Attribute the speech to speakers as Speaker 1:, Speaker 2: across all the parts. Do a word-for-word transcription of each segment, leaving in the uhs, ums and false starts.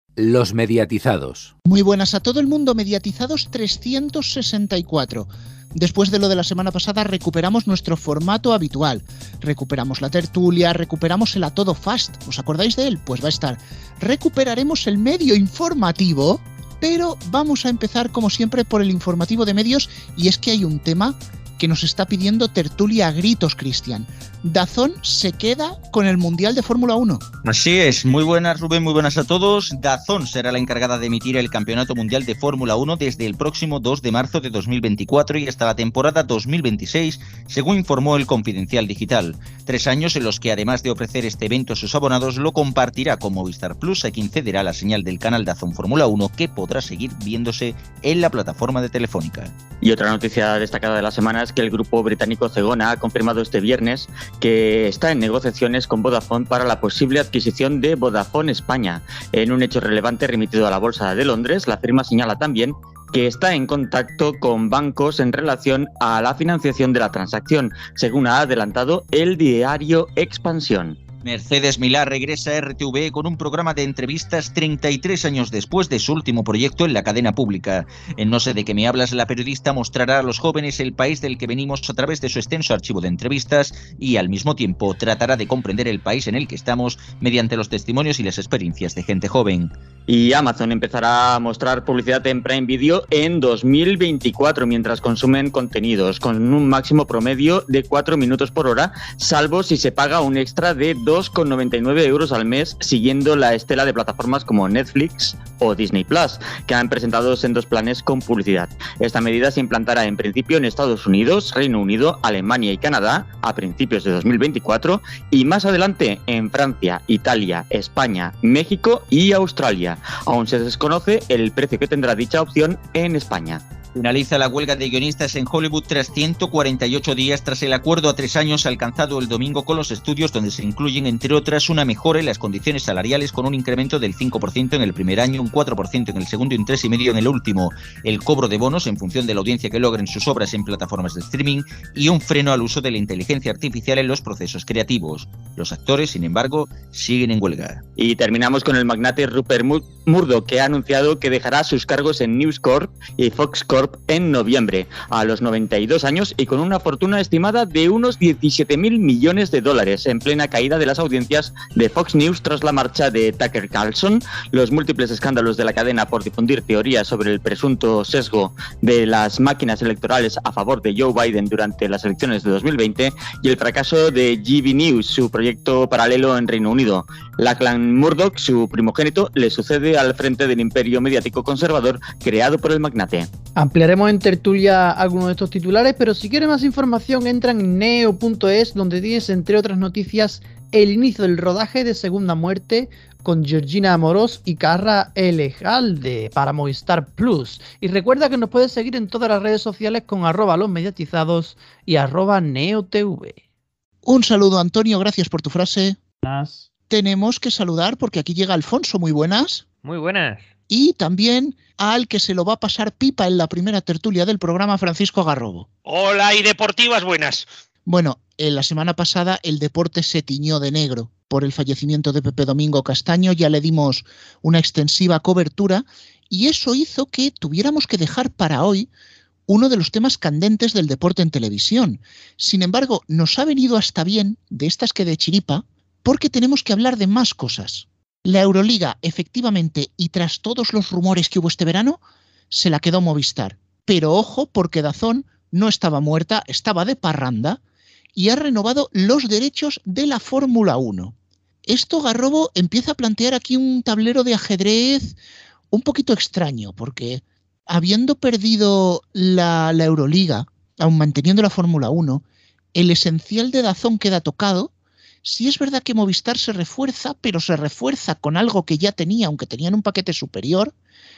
Speaker 1: Los mediatizados.
Speaker 2: Muy buenas a todo el mundo, mediatizados trescientos sesenta y cuatro. Después de lo de la semana pasada recuperamos nuestro formato habitual. Recuperamos la tertulia, recuperamos el A Todo Fast. ¿Os acordáis de él? Pues va a estar. Recuperaremos el medio informativo, pero vamos a empezar como siempre por el informativo de medios, y es que hay un tema que nos está pidiendo tertulia a gritos, Cristian. DAZN se queda con el Mundial de Fórmula uno.
Speaker 3: Así es, muy buenas Rubén, muy buenas a todos. DAZN será la encargada de emitir el Campeonato Mundial de Fórmula uno desde el próximo dos de marzo de dos mil veinticuatro y hasta la temporada dos mil veintiséis, según informó el Confidencial Digital. Tres años en los que, además de ofrecer este evento a sus abonados, lo compartirá con Movistar Plus, a quien cederá la señal del canal DAZN Fórmula uno, que podrá seguir viéndose en la plataforma de Telefónica.
Speaker 4: Y otra noticia destacada de la semana es que el grupo británico Zegona ha confirmado este viernes que está en negociaciones con Vodafone para la posible adquisición de Vodafone España. En un hecho relevante remitido a la Bolsa de Londres, la firma señala también que está en contacto con bancos en relación a la financiación de la transacción, según ha adelantado el diario Expansión.
Speaker 3: Mercedes Milá regresa a R T V con un programa de entrevistas treinta y tres años después de su último proyecto en la cadena pública. En No sé de qué me hablas, la periodista mostrará a los jóvenes el país del que venimos a través de su extenso archivo de entrevistas y, al mismo tiempo, tratará de comprender el país en el que estamos mediante los testimonios y las experiencias de gente joven.
Speaker 4: Y Amazon empezará a mostrar publicidad en Prime Video en dos mil veinticuatro mientras consumen contenidos, con un máximo promedio de cuatro minutos por hora, salvo si se paga un extra de dos con noventa y nueve euros al mes, siguiendo la estela de plataformas como Netflix o Disney Plus, que han presentado sendos planes con publicidad. Esta medida se implantará en principio en Estados Unidos, Reino Unido, Alemania y Canadá a principios de dos mil veinticuatro y más adelante en Francia, Italia, España, México y Australia. Aún se desconoce el precio que tendrá dicha opción en España.
Speaker 3: Finaliza la huelga de guionistas en Hollywood tras ciento cuarenta y ocho días tras el acuerdo a tres años alcanzado el domingo con los estudios, donde se incluyen, entre otras, una mejora en las condiciones salariales con un incremento del cinco por ciento en el primer año, un cuatro por ciento en el segundo y un tres coma cinco por ciento en el último, el cobro de bonos en función de la audiencia que logren sus obras en plataformas de streaming y un freno al uso de la inteligencia artificial en los procesos creativos. Los actores, sin embargo, siguen en huelga.
Speaker 4: Y terminamos con el magnate Rupert Murdoch, que ha anunciado que dejará sus cargos en News Corp y Fox Corp en noviembre, a los noventa y dos años y con una fortuna estimada de unos diecisiete mil millones de dólares, en plena caída de las audiencias de Fox News tras la marcha de Tucker Carlson, los múltiples escándalos de la cadena por difundir teorías sobre el presunto sesgo de las máquinas electorales a favor de Joe Biden durante las elecciones de dos mil veinte y el fracaso de G B News, su proyecto paralelo en Reino Unido. Lachlan Murdoch, su primogénito, le sucede al frente del imperio mediático conservador creado por el magnate.
Speaker 5: Ampliaremos en tertulia algunos de estos titulares, pero si quieres más información entra en neo punto es, donde tienes, entre otras noticias, el inicio del rodaje de Segunda Muerte con Georgina Amorós y Carra Elejalde para Movistar Plus. Y recuerda que nos puedes seguir en todas las redes sociales con arroba los mediatizados y arroba neotv.
Speaker 2: Un saludo, Antonio, gracias por tu frase.
Speaker 6: Buenas.
Speaker 2: Tenemos que saludar porque aquí llega Alfonso, muy buenas.
Speaker 6: Muy buenas.
Speaker 2: Y también al que se lo va a pasar pipa en la primera tertulia del programa, Francisco Garrobo.
Speaker 7: Hola y deportivas buenas.
Speaker 2: Bueno, en la semana pasada el deporte se tiñó de negro por el fallecimiento de Pepe Domingo Castaño, ya le dimos una extensiva cobertura y eso hizo que tuviéramos que dejar para hoy uno de los temas candentes del deporte en televisión. Sin embargo, nos ha venido hasta bien, de estas que de chiripa, porque tenemos que hablar de más cosas. La Euroliga, efectivamente, y tras todos los rumores que hubo este verano, se la quedó Movistar. Pero ojo, porque DAZN no estaba muerta, estaba de parranda y ha renovado los derechos de la Fórmula uno. Esto, Garrobo, empieza a plantear aquí un tablero de ajedrez un poquito extraño, porque habiendo perdido la, la Euroliga, aun manteniendo la Fórmula uno, el esencial de DAZN queda tocado. Sí es verdad que Movistar se refuerza, pero se refuerza con algo que ya tenía, aunque tenían un paquete superior.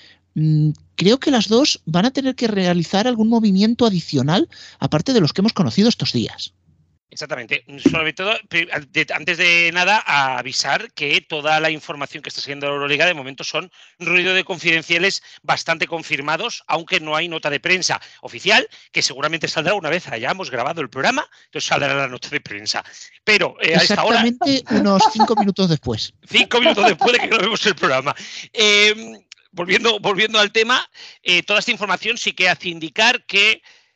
Speaker 2: Mm, creo que las dos van a tener que realizar algún movimiento adicional, aparte de los que hemos conocido estos días.
Speaker 7: Exactamente. Sobre todo, antes de nada, a avisar que toda la información que está siguiendo la Euroliga de momento son ruido de confidenciales bastante confirmados, aunque no hay nota de prensa oficial, que seguramente saldrá una vez hayamos grabado el programa, entonces saldrá la nota de prensa. Pero eh, a esta hora...
Speaker 2: Exactamente unos cinco minutos después.
Speaker 7: Cinco minutos después de que grabemos el programa. Eh, volviendo, volviendo al tema, eh, toda esta información sí que hace indicar que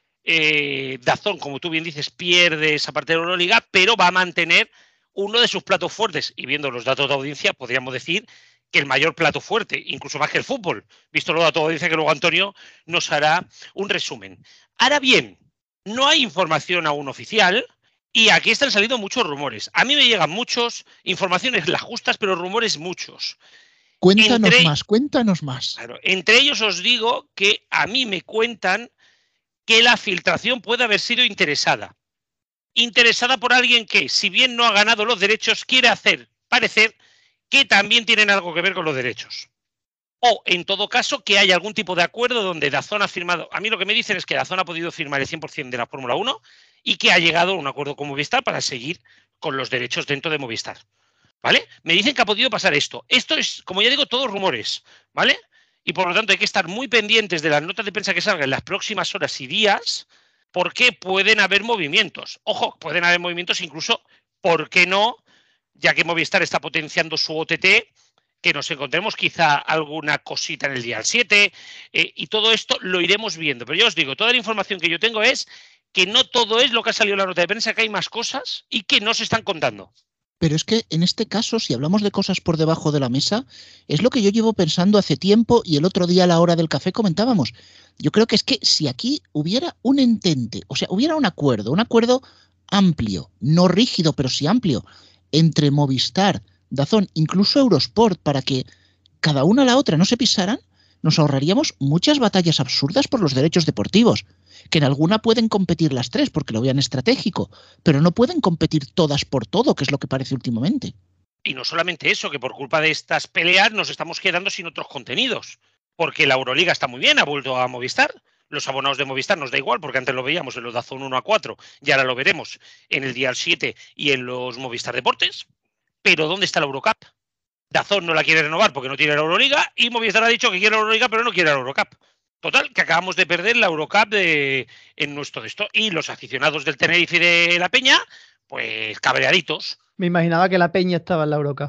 Speaker 7: Eh, DAZN, como tú bien dices, pierde esa parte de la Euroliga, pero va a mantener uno de sus platos fuertes. Y viendo los datos de audiencia, podríamos decir que el mayor plato fuerte, incluso más que el fútbol. Visto los datos de audiencia, que luego Antonio nos hará un resumen. Ahora bien, no hay información aún oficial y aquí están saliendo muchos rumores. A mí me llegan muchos, informaciones las justas, pero rumores muchos.
Speaker 2: Cuéntanos entre, más, cuéntanos más.
Speaker 7: Claro, entre ellos os digo que a mí me cuentan que la filtración puede haber sido interesada. Interesada por alguien que, si bien no ha ganado los derechos, quiere hacer parecer que también tienen algo que ver con los derechos. O, en todo caso, que hay algún tipo de acuerdo donde DAZN ha firmado. A mí lo que me dicen es que DAZN ha podido firmar el cien por cien de la Fórmula uno y que ha llegado a un acuerdo con Movistar para seguir con los derechos dentro de Movistar. ¿Vale? Me dicen que ha podido pasar esto. Esto es, como ya digo, todos rumores. ¿Vale? Y por lo tanto hay que estar muy pendientes de las notas de prensa que salgan en las próximas horas y días, porque pueden haber movimientos. Ojo, pueden haber movimientos incluso, ¿por qué no? Ya que Movistar está potenciando su O T T, que nos encontremos quizá alguna cosita en el día siete, eh, y todo esto lo iremos viendo. Pero yo os digo, toda la información que yo tengo es que no todo es lo que ha salido en la nota de prensa, que hay más cosas y que no se están contando.
Speaker 2: Pero es que en este caso, si hablamos de cosas por debajo de la mesa, es lo que yo llevo pensando hace tiempo y el otro día a la hora del café comentábamos. Yo creo que es que si aquí hubiera un entente, o sea, hubiera un acuerdo, un acuerdo amplio, no rígido, pero sí amplio, entre Movistar, DAZN, incluso Eurosport, para que cada una a la otra no se pisaran, nos ahorraríamos muchas batallas absurdas por los derechos deportivos, que en alguna pueden competir las tres porque lo vean estratégico, pero no pueden competir todas por todo, que es lo que parece últimamente.
Speaker 7: Y no solamente eso, que por culpa de estas peleas nos estamos quedando sin otros contenidos, porque la Euroliga está muy bien, ha vuelto a Movistar, los abonados de Movistar nos da igual, porque antes lo veíamos en los DAZN uno a cuatro, y ahora lo veremos en el Dial siete y en los Movistar Deportes, pero ¿dónde está la Eurocup? DAZN no la quiere renovar porque no tiene la Euroliga y Movistar ha dicho que quiere la Euroliga pero no quiere la Eurocup. Total, que acabamos de perder la Eurocup de, en nuestro de esto. Y los aficionados del Tenerife y de la Peña, pues cabreaditos.
Speaker 5: Me imaginaba que la Peña estaba en la Eurocup.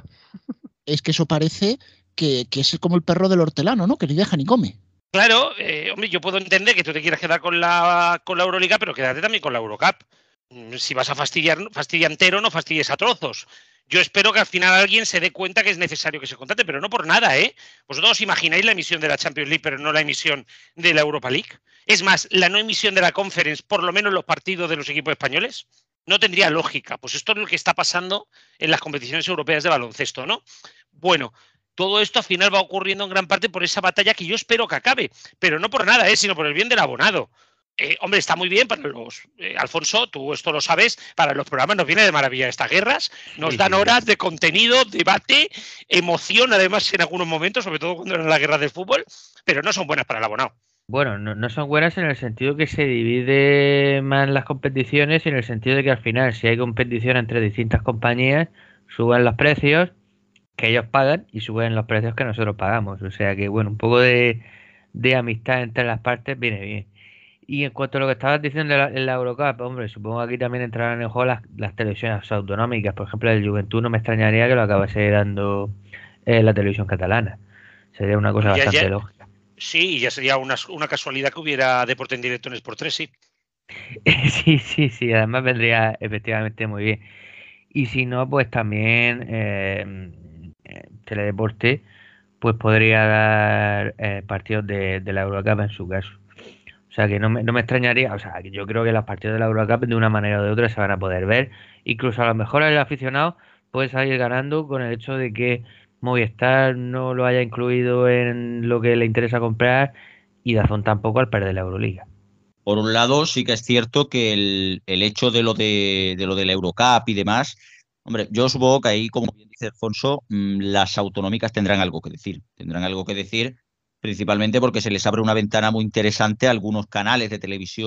Speaker 2: Es que eso parece que, que es como el perro del hortelano, ¿no? Que ni deja ni come.
Speaker 7: Claro, eh, hombre, yo puedo entender que tú te quieras quedar con la, con la Euroliga, pero quédate también con la Eurocup. Si vas a fastidiar, fastidia entero, no fastidies a trozos. Yo espero que al final alguien se dé cuenta que es necesario que se contrate, pero no por nada, ¿eh? Vosotros os imagináis la emisión de la Champions League, pero no la emisión de la Europa League. Es más, la no emisión de la Conference, por lo menos los partidos de los equipos españoles, no tendría lógica. Pues esto es lo que está pasando en las competiciones europeas de baloncesto, ¿no? Bueno, todo esto al final va ocurriendo en gran parte por esa batalla que yo espero que acabe, pero no por nada, ¿eh? Sino por el bien del abonado. Eh, hombre, está muy bien para los... Eh, Alfonso, tú esto lo sabes, para los programas nos viene de maravilla estas guerras, nos dan horas de contenido, debate, emoción, además en algunos momentos, sobre todo cuando eran las guerras del fútbol, pero no son buenas para el abonado.
Speaker 6: Bueno, no, no son buenas en el sentido que se divide más las competiciones y en el sentido de que al final, si hay competición entre distintas compañías, suben los precios que ellos pagan y suben los precios que nosotros pagamos. O sea que, bueno, un poco de, de amistad entre las partes viene bien. Y en cuanto a lo que estabas diciendo en la, en la Eurocup, hombre, supongo que aquí también entrarán en juego las, las televisiones autonómicas. Por ejemplo, el Juventud no me extrañaría que lo acabase dando eh, la televisión catalana. Sería una cosa ya, bastante
Speaker 7: ya,
Speaker 6: lógica.
Speaker 7: Sí, y ya sería una, una casualidad que hubiera deporte en directo en Sport tres, sí.
Speaker 6: sí, sí, sí, además vendría efectivamente muy bien. Y si no, pues también eh, Teledeporte pues podría dar eh, partidos de, de la Eurocup en su caso. O sea que no me, no me extrañaría, o sea que yo creo que los partidos de la Eurocup de una manera o de otra se van a poder ver. Incluso a lo mejor el aficionado puede salir ganando con el hecho de que Movistar no lo haya incluido en lo que le interesa comprar y DAZN tampoco al perder la Euroliga.
Speaker 3: Por un lado, sí que es cierto que el, el hecho de lo de, de lo de la Eurocup y demás, hombre, yo supongo que ahí, como bien dice Alfonso, las autonómicas tendrán algo que decir. Tendrán algo que decir principalmente porque se les abre una ventana muy interesante a algunos canales de televisión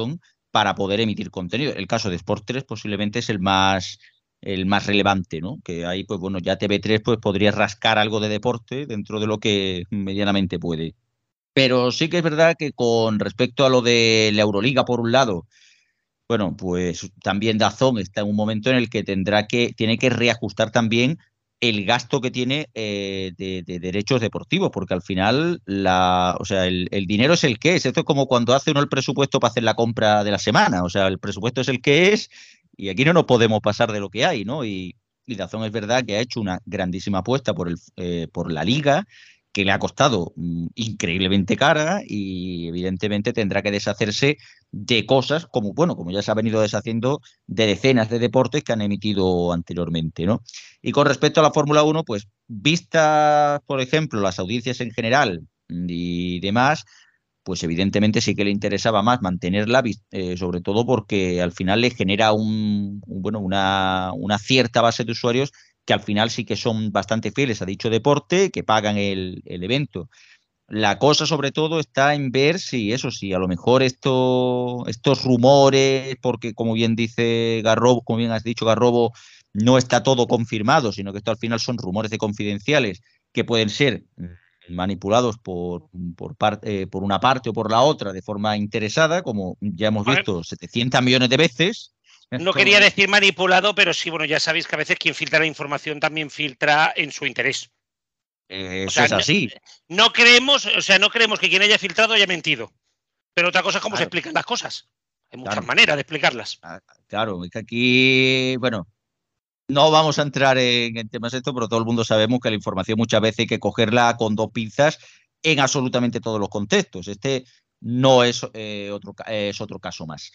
Speaker 3: para poder emitir contenido. El caso de Sport tres posiblemente es el más, el más relevante, ¿no? Que ahí, pues bueno, ya T V tres pues, podría rascar algo de deporte dentro de lo que medianamente puede. Pero sí que es verdad que con respecto a lo de la Euroliga, por un lado, bueno, pues también DAZN está en un momento en el que tendrá que, tiene que reajustar también el gasto que tiene eh, de, de derechos deportivos, porque al final la, o sea, el, el dinero es el que es. Esto es como cuando hace uno el presupuesto para hacer la compra de la semana. O sea, el presupuesto es el que es y aquí no nos podemos pasar de lo que hay, ¿no? Y, y DAZN es verdad que ha hecho una grandísima apuesta por, el, eh, por la liga, que le ha costado mm, increíblemente cara y evidentemente tendrá que deshacerse de cosas como, bueno, como ya se ha venido deshaciendo de decenas de deportes que han emitido anteriormente, ¿no? Y con respecto a la Fórmula uno, pues vistas, por ejemplo, las audiencias en general y demás, pues evidentemente sí que le interesaba más mantenerla, eh, sobre todo porque al final le genera un, un, bueno, una, una cierta base de usuarios que al final sí que son bastante fieles a dicho deporte, que pagan el, el evento. La cosa sobre todo está en ver si eso, si a lo mejor esto, estos rumores, porque como bien dice Garrobo, como bien has dicho Garrobo, no está todo confirmado, sino que esto al final son rumores de confidenciales que pueden ser manipulados por, por, parte, eh, por una parte o por la otra de forma interesada, como ya hemos visto setecientos millones de veces.
Speaker 7: No quería decir manipulado, pero sí, bueno, ya sabéis que a veces quien filtra la información también filtra en su interés.
Speaker 3: Eh, eso o sea, es así.
Speaker 7: No, no creemos, o sea, no creemos que quien haya filtrado haya mentido. Pero otra cosa es cómo claro. se explican las cosas. Hay muchas claro. maneras de explicarlas.
Speaker 3: Claro, es que aquí, bueno, no vamos a entrar en, en temas de esto, pero todo el mundo sabemos que la información muchas veces hay que cogerla con dos pinzas en absolutamente todos los contextos. Este no es, eh, otro, es otro caso más.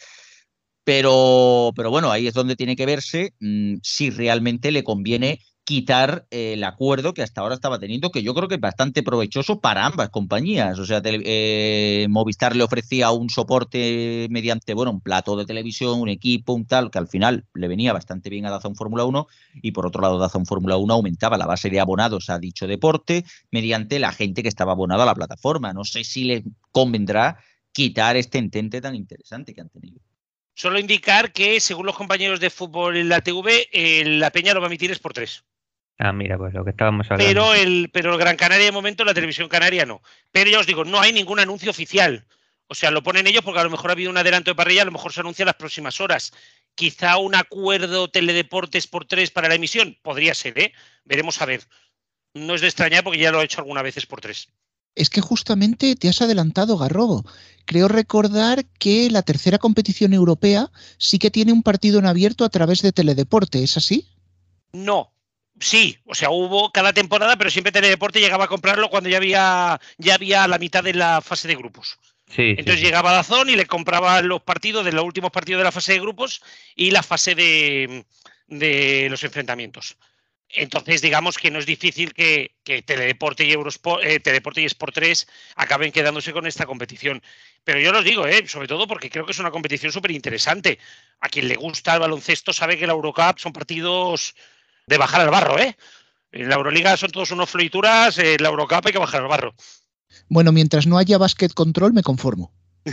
Speaker 3: Pero, pero bueno, ahí es donde tiene que verse mmm, si realmente le conviene quitar eh, el acuerdo que hasta ahora estaba teniendo, que yo creo que es bastante provechoso para ambas compañías. O sea, tele, eh, Movistar le ofrecía un soporte mediante, bueno, un plato de televisión, un equipo, un tal, que al final le venía bastante bien a DAZN Fórmula uno, y por otro lado DAZN Fórmula uno aumentaba la base de abonados a dicho deporte mediante la gente que estaba abonada a la plataforma. No sé si le convendrá quitar este entente tan interesante que han tenido.
Speaker 7: Solo indicar que, según los compañeros de fútbol en la T V, eh, la Peña lo va a emitir es por tres.
Speaker 6: Ah, mira, pues lo que estábamos hablando.
Speaker 7: Pero el, pero el Gran Canaria de momento, la televisión canaria no. Pero ya os digo, no hay ningún anuncio oficial. O sea, lo ponen ellos porque a lo mejor ha habido un adelanto de parrilla, a lo mejor se anuncia en las próximas horas. Quizá un acuerdo Teledeportes por tres para la emisión. Podría ser, ¿eh? Veremos a ver. No es de extrañar porque ya lo ha hecho algunas veces por tres.
Speaker 2: Es que justamente te has adelantado, Garrobo. Creo recordar que la tercera competición europea sí que tiene un partido en abierto a través de Teledeporte, ¿es así?
Speaker 7: No, sí, o sea, hubo cada temporada, pero siempre Teledeporte llegaba a comprarlo cuando ya había, ya había la mitad de la fase de grupos.
Speaker 6: Sí,
Speaker 7: Entonces
Speaker 6: sí,
Speaker 7: llegaba DAZN y le compraba los partidos de los últimos partidos de la fase de grupos y la fase de, de los enfrentamientos. Entonces, digamos que no es difícil que, que Teledeporte y Eurosport, eh, Teledeporte y Sport tres acaben quedándose con esta competición. Pero yo los digo, eh, sobre todo porque creo que es una competición súper interesante. A quien le gusta el baloncesto sabe que la Eurocup son partidos de bajar al barro, ¿eh? En la Euroliga son todos unos florituras, en la Eurocup hay que bajar al barro.
Speaker 2: Bueno, mientras no haya basket control, me conformo.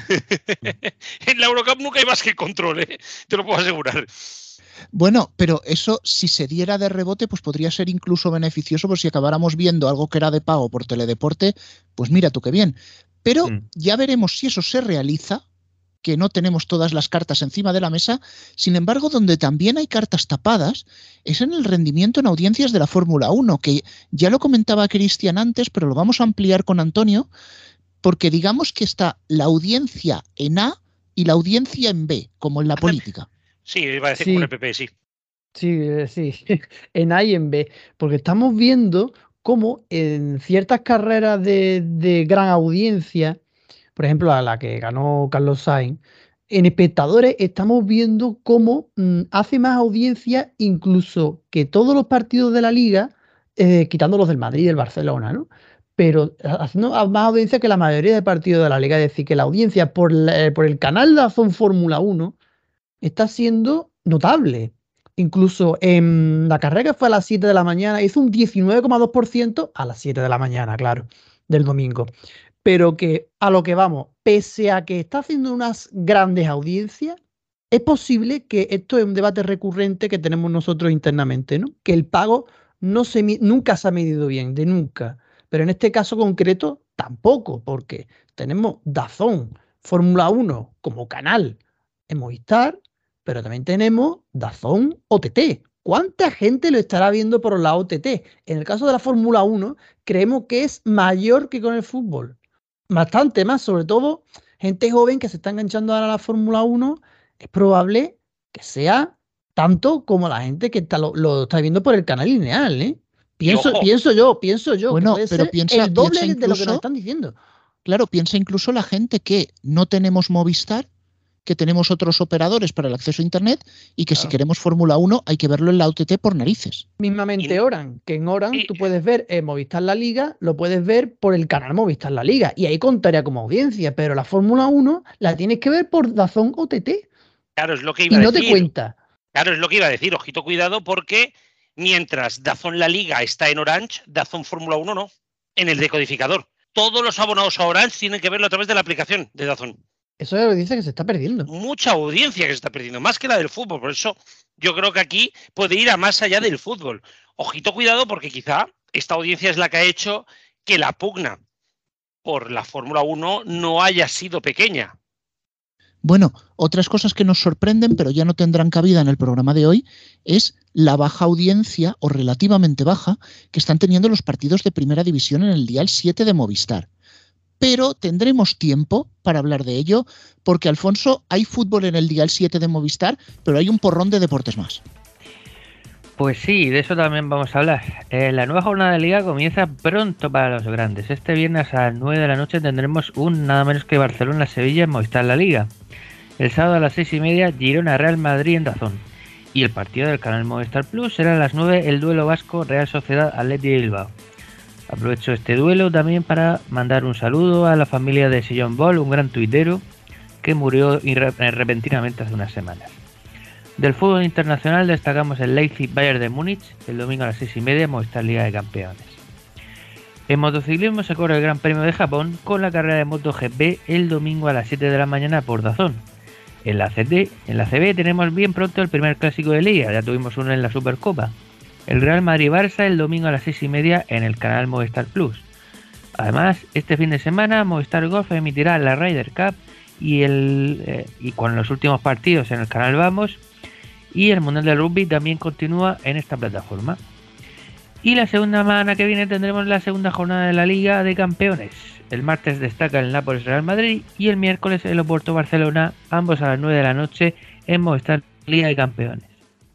Speaker 7: En la Eurocup nunca hay basket control, ¿eh? Te lo puedo asegurar.
Speaker 2: Bueno, pero eso, si se diera de rebote, pues podría ser incluso beneficioso, por si acabáramos viendo algo que era de pago por Teledeporte, pues mira tú qué bien. Pero mm. ya veremos si eso se realiza, que no tenemos todas las cartas encima de la mesa. Sin embargo, donde también hay cartas tapadas es en el rendimiento en audiencias de la Fórmula uno, que ya lo comentaba Cristian antes, pero lo vamos a ampliar con Antonio, porque digamos que está la audiencia en A y la audiencia en B, como en la política.
Speaker 7: Sí, iba a decir
Speaker 5: sí.
Speaker 7: con el P P, sí.
Speaker 5: Sí, sí, en A y en B, porque estamos viendo cómo en ciertas carreras de, de gran audiencia, por ejemplo, a la que ganó Carlos Sainz, en espectadores estamos viendo cómo mmm, hace más audiencia incluso que todos los partidos de la Liga, eh, quitando los del Madrid y del Barcelona, ¿no? Pero haciendo más audiencia que la mayoría de partidos de la Liga, es decir, que la audiencia por, la, por el canal de DAZN Fórmula uno está siendo notable. Incluso en la carrera que fue a las siete de la mañana hizo un diecinueve coma dos por ciento a las siete de la mañana, claro, del domingo. pero que a lo que vamos, pese a que está haciendo unas grandes audiencias, es posible que esto es un debate recurrente que tenemos nosotros internamente, ¿no? Que el pago no se, nunca se ha medido bien, de nunca. Pero en este caso concreto tampoco, porque tenemos DAZN, Fórmula uno como canal en Movistar, pero también tenemos DAZN O T T. ¿Cuánta gente lo estará viendo por la O T T? En el caso de la Fórmula uno, creemos que es mayor que con el fútbol. Bastante más, sobre todo gente joven que se está enganchando ahora a la Fórmula uno, es probable que sea tanto como la gente que está, lo, lo está viendo por el canal lineal, ¿eh? Pienso, pienso yo, pienso yo.
Speaker 2: Bueno,
Speaker 5: que puede
Speaker 2: pero
Speaker 5: ser
Speaker 2: piensa,
Speaker 5: el doble
Speaker 2: piensa incluso,
Speaker 5: de lo que nos están diciendo.
Speaker 2: Claro, piensa incluso la gente que no tenemos Movistar, que tenemos otros operadores para el acceso a Internet y que claro, si queremos Fórmula uno hay que verlo en la O T T por narices.
Speaker 5: Mismamente Oran, que en Oran tú puedes ver en Movistar La Liga, lo puedes ver por el canal Movistar La Liga y ahí contaría como audiencia, pero la Fórmula uno la tienes que ver por DAZN O T T.
Speaker 7: Claro, es lo que iba
Speaker 5: y
Speaker 7: a
Speaker 5: no
Speaker 7: decir.
Speaker 5: te cuenta.
Speaker 7: Claro, es lo que iba a decir. Ojito, cuidado, porque mientras DAZN La Liga está en Orange, DAZN Fórmula uno no, en el decodificador. Todos los abonados a Orange tienen que verlo a través de la aplicación de DAZN.
Speaker 5: Eso es lo que dice que se está perdiendo.
Speaker 7: Mucha audiencia que se está perdiendo, más que la del fútbol. Por eso yo creo que aquí puede ir a más allá del fútbol. Ojito, cuidado, porque quizá esta audiencia es la que ha hecho que la pugna por la Fórmula uno no haya sido pequeña.
Speaker 2: Bueno, otras cosas que nos sorprenden, pero ya no tendrán cabida en el programa de hoy, es la baja audiencia, o relativamente baja, que están teniendo los partidos de Primera División en el dial siete de Movistar. Pero tendremos tiempo para hablar de ello, porque, Alfonso, hay fútbol en el dial siete de Movistar, pero hay un porrón de deportes más.
Speaker 6: Pues sí, de eso también vamos a hablar. Eh, la nueva jornada de Liga comienza pronto para los grandes. Este viernes a las nueve de la noche tendremos un nada menos que Barcelona-Sevilla en Movistar La Liga. El sábado a las seis y media, Girona-Real Madrid en DAZN. Y el partido del canal Movistar Plus será a las nueve, el duelo vasco Real Sociedad-Athletic de Bilbao. Aprovecho este duelo también para mandar un saludo a la familia de Sillon Ball, un gran tuitero que murió repentinamente hace unas semanas. Del fútbol internacional destacamos el Leipzig-Bayern de Múnich el domingo a las seis y media, Movistar Liga de Campeones. En motociclismo se corre el Gran Premio de Japón con la carrera de MotoGP el domingo a las siete de la mañana por DAZN. En la C T, en la C B tenemos bien pronto el primer clásico de Liga, ya tuvimos uno en la Supercopa. El Real Madrid-Barça el domingo a las seis y media en el canal Movistar Plus. Además, este fin de semana Movistar Golf emitirá la Ryder Cup y, el, eh, y con los últimos partidos en el canal Vamos, y el Mundial de Rugby también continúa en esta plataforma. Y la segunda semana que viene tendremos la segunda jornada de la Liga de Campeones. El martes destaca el Nápoles Real Madrid y el miércoles el Oporto Barcelona, ambos a las nueve de la noche en Movistar Liga de Campeones.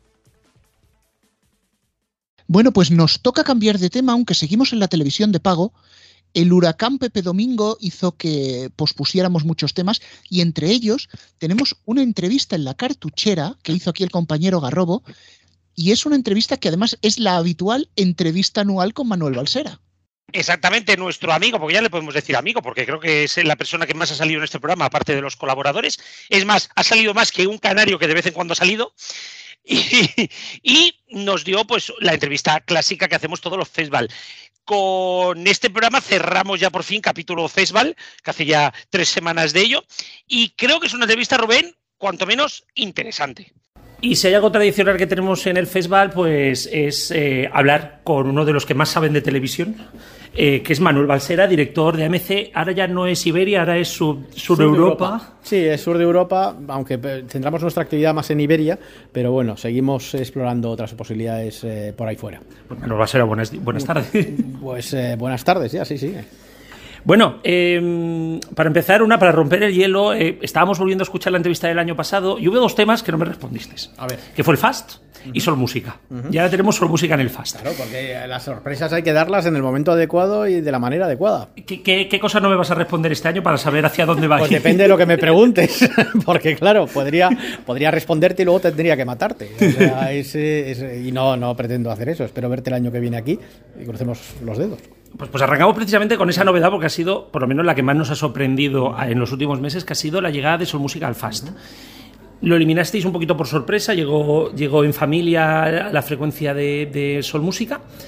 Speaker 2: Bueno, pues nos toca cambiar de tema, aunque seguimos en la televisión de pago. El huracán Pepe Domingo hizo que pospusiéramos muchos temas y entre ellos tenemos una entrevista en La Cartuchera que hizo aquí el compañero Garrobo y es una entrevista que además es la habitual entrevista anual con Manuel Balsera.
Speaker 7: Exactamente, nuestro amigo, porque ya le podemos decir amigo, porque creo que es la persona que más ha salido en este programa, aparte de los colaboradores. Es más, ha salido más que un canario que de vez en cuando ha salido. Y, y nos dio pues la entrevista clásica que hacemos todos los festival. Con este programa cerramos ya por fin capítulo festival, que hace ya tres semanas de ello, y creo que es una entrevista, Rubén, cuanto menos interesante.
Speaker 8: Y si hay algo tradicional que tenemos en el festival, pues es eh, hablar con uno de los que más saben de televisión, eh, que es Manuel Balsera, director de A M C. Ahora ya no es Iberia, ahora es Sur, sur, sur de Europa. Europa.
Speaker 9: Sí, es Sur de Europa, aunque centramos nuestra actividad más en Iberia, pero bueno, seguimos explorando otras posibilidades eh, por ahí fuera.
Speaker 8: Pues Manuel Balsera, buenas, buenas tardes.
Speaker 9: Pues eh, buenas tardes, ya, sí, sí.
Speaker 8: Bueno, eh, para empezar, una, para romper el hielo, eh, estábamos volviendo a escuchar la entrevista del año pasado y hubo dos temas que no me respondiste. A ver. Que fue el Fast uh-huh. y Sol Música. Uh-huh. Y ahora tenemos Sol Música en el Fast.
Speaker 9: Claro, porque las sorpresas hay que darlas en el momento adecuado y de la manera adecuada.
Speaker 8: ¿Qué, qué, qué cosa no me vas a responder este año para saber hacia dónde va?
Speaker 9: Pues depende de lo que me preguntes, porque claro, podría, podría responderte y luego tendría que matarte. O sea, es, es, y no, no pretendo hacer eso, espero verte el año que viene aquí y crucemos los dedos.
Speaker 8: Pues, pues arrancamos precisamente con esa novedad porque ha sido, por lo menos la que más nos ha sorprendido en los últimos meses, que ha sido la llegada de Sol Música al Fast. Lo eliminasteis un poquito por sorpresa, llegó, llegó en familia a la frecuencia de, de Sol Música.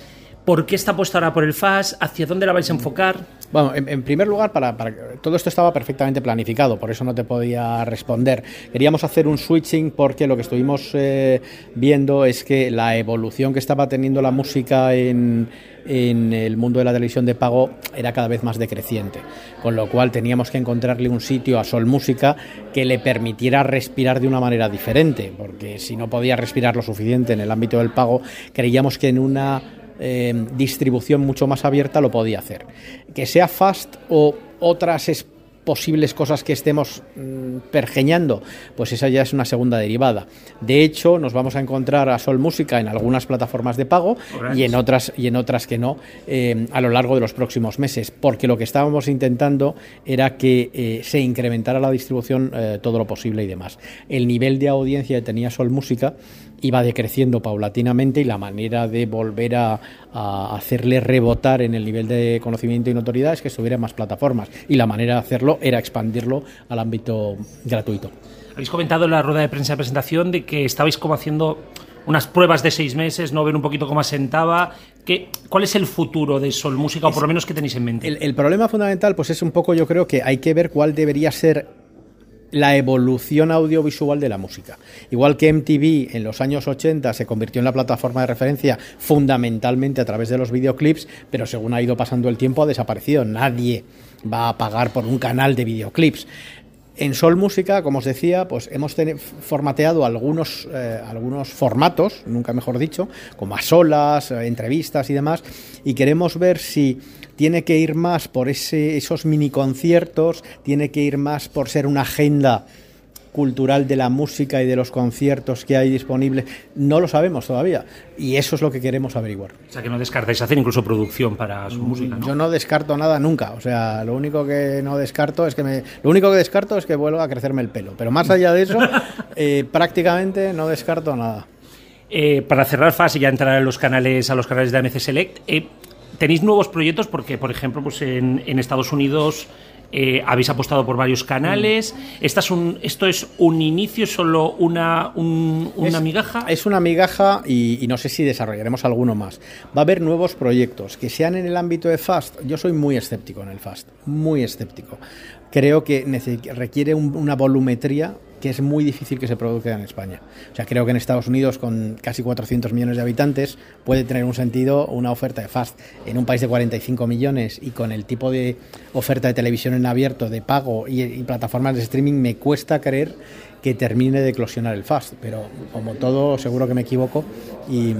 Speaker 8: ¿Por qué está puesta ahora por el Fast? ¿Hacia dónde la vais a enfocar?
Speaker 9: Bueno, en, en primer lugar, para, para todo esto estaba perfectamente planificado, por eso no te podía responder. Queríamos hacer un switching porque lo que estuvimos eh, viendo es que la evolución que estaba teniendo la música en, en el mundo de la televisión de pago era cada vez más decreciente, con lo cual teníamos que encontrarle un sitio a Sol Música que le permitiera respirar de una manera diferente, porque si no podía respirar lo suficiente en el ámbito del pago, creíamos que en una Eh, distribución mucho más abierta lo podía hacer. Que sea Fast o otras es posibles cosas que estemos mmm, pergeñando, pues esa ya es una segunda derivada. De hecho, nos vamos a encontrar a Sol Música en algunas plataformas de pago y en otras y en otras que no eh, a lo largo de los próximos meses, porque lo que estábamos intentando era que eh, se incrementara la distribución eh, todo lo posible y demás. El nivel de audiencia que tenía Sol Música iba decreciendo paulatinamente y la manera de volver a, a hacerle rebotar en el nivel de conocimiento y notoriedad es que estuviera en más plataformas, y la manera de hacerlo era expandirlo al ámbito gratuito.
Speaker 8: Habéis comentado en la rueda de prensa de presentación de que estabais como haciendo unas pruebas de seis meses, no ver un poquito cómo asentaba. ¿Qué, ¿Cuál es el futuro de Sol Música, o por lo menos qué tenéis en mente?
Speaker 9: El, el problema fundamental pues es un poco, yo creo que hay que ver cuál debería ser la evolución audiovisual de la música. Igual que M T V en los años ochenta se convirtió en la plataforma de referencia fundamentalmente a través de los videoclips, pero según ha ido pasando el tiempo ha desaparecido. Nadie va a pagar por un canal de videoclips. En Sol Música, como os decía, pues hemos ten- formateado algunos, eh, algunos formatos, nunca mejor dicho, como a solas, eh, entrevistas y demás, y queremos ver si tiene que ir más por ese, esos mini conciertos, tiene que ir más por ser una agenda cultural de la música y de los conciertos que hay disponibles. No lo sabemos todavía, y eso es lo que queremos averiguar.
Speaker 8: O sea, que no descartáis hacer incluso producción para su música, ¿no?
Speaker 9: Yo no descarto nada nunca, o sea, lo único que no descarto es que me, lo único que descarto es que vuelva a crecerme el pelo, pero más allá de eso, eh, prácticamente no descarto nada.
Speaker 8: Eh, para cerrar Fast y ya entrar a los canales, a los canales de A M C Select, eh, ¿tenéis nuevos proyectos? Porque, por ejemplo, pues en, en Estados Unidos eh, habéis apostado por varios canales. Mm. ¿Esta es un, ¿Esto es un inicio, solo una, un, una
Speaker 9: es,
Speaker 8: migaja?
Speaker 9: Es una migaja y, y no sé si desarrollaremos alguno más. Va a haber nuevos proyectos que sean en el ámbito de Fast. Yo soy muy escéptico en el Fast, muy escéptico. Creo que neces- requiere un, una volumetría que es muy difícil que se produzca en España. O sea, creo que en Estados Unidos, con casi cuatrocientos millones de habitantes, puede tener un sentido una oferta de Fast. En un país de cuarenta y cinco millones y con el tipo de oferta de televisión en abierto, de pago y, y plataformas de streaming, me cuesta creer que termine de eclosionar el Fast. Pero como todo, seguro que me equivoco y,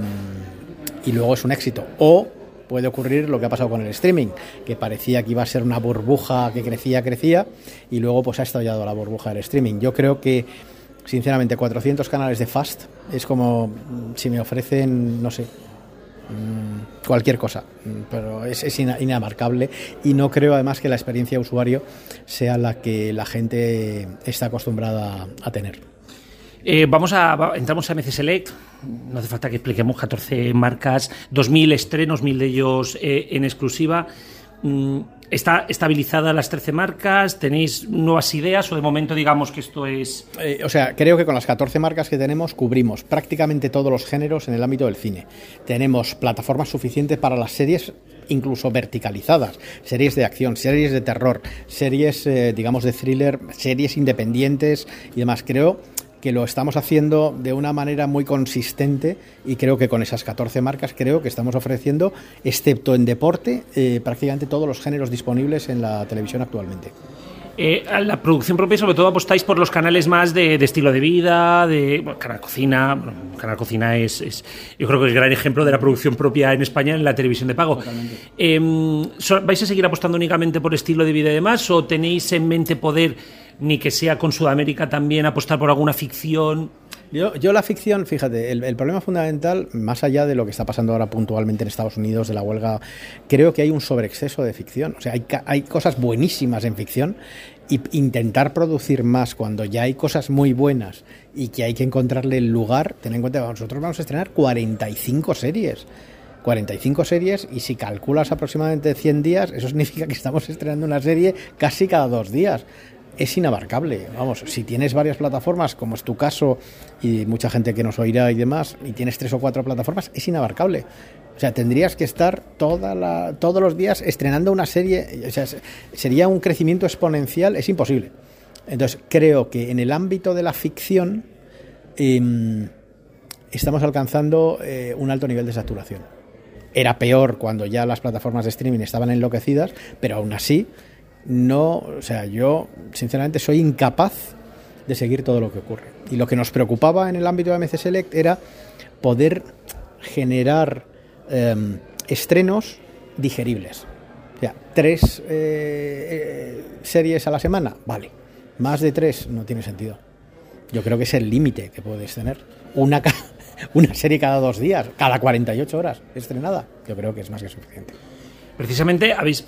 Speaker 9: y luego es un éxito. O puede ocurrir lo que ha pasado con el streaming, que parecía que iba a ser una burbuja que crecía, crecía, y luego pues ha estallado la burbuja del streaming. Yo creo que, sinceramente, cuatrocientos canales de Fast es como si me ofrecen, no sé, cualquier cosa, pero es, es inamarcable, y no creo además que la experiencia de usuario sea la que la gente está acostumbrada a tener.
Speaker 8: Eh, vamos a, va, entramos a A M C Select, no hace falta que expliquemos, catorce marcas, dos mil estrenos, mil de ellos eh, en exclusiva. Mm, ¿Está estabilizada las trece marcas? ¿Tenéis nuevas ideas o de momento digamos que esto es...?
Speaker 9: Eh, o sea, creo que con las catorce marcas que tenemos cubrimos prácticamente todos los géneros en el ámbito del cine. Tenemos plataformas suficientes para las series, incluso verticalizadas, series de acción, series de terror, series, eh, digamos, de thriller, series independientes y demás. Creo que lo estamos haciendo de una manera muy consistente, y creo que con esas catorce marcas creo que estamos ofreciendo, excepto en deporte, eh, prácticamente todos los géneros disponibles en la televisión actualmente.
Speaker 8: Eh, a la producción propia, sobre todo apostáis por los canales más de, de estilo de vida, de bueno, Canal Cocina. Bueno, Canal Cocina es, es, yo creo que es el gran ejemplo de la producción propia en España en la televisión de pago. Eh, ¿Vais a seguir apostando únicamente por estilo de vida y demás, o tenéis en mente poder, ni que sea con Sudamérica, también apostar por alguna ficción?
Speaker 9: Yo, yo la ficción, fíjate, el, el problema fundamental, más allá de lo que está pasando ahora puntualmente en Estados Unidos, de la huelga, creo que hay un sobreexceso de ficción. O sea, hay, hay cosas buenísimas en ficción, y intentar producir más cuando ya hay cosas muy buenas y que hay que encontrarle el lugar. Ten en cuenta que nosotros vamos a estrenar cuarenta y cinco series. cuarenta y cinco series, y si calculas aproximadamente cien días, eso significa que estamos estrenando una serie casi cada dos días. Es inabarcable. Vamos, si tienes varias plataformas, como es tu caso, y mucha gente que nos oirá y demás, y tienes tres o cuatro plataformas, es inabarcable. O sea, tendrías que estar toda la, todos los días estrenando una serie. O sea, sería un crecimiento exponencial, es imposible. Entonces, creo que en el ámbito de la ficción eh, estamos alcanzando eh, un alto nivel de saturación. Era peor cuando ya las plataformas de streaming estaban enloquecidas, pero aún así, no, o sea, yo sinceramente soy incapaz de seguir todo lo que ocurre. Y lo que nos preocupaba en el ámbito de A M C Select era poder generar Eh, estrenos digeribles. O sea, tres eh, eh, series a la semana, vale. Más de tres no tiene sentido. Yo creo que es el límite que puedes tener. Una, ca- una serie cada dos días, cada cuarenta y ocho horas estrenada. Yo creo que es más que suficiente.
Speaker 8: Precisamente habéis...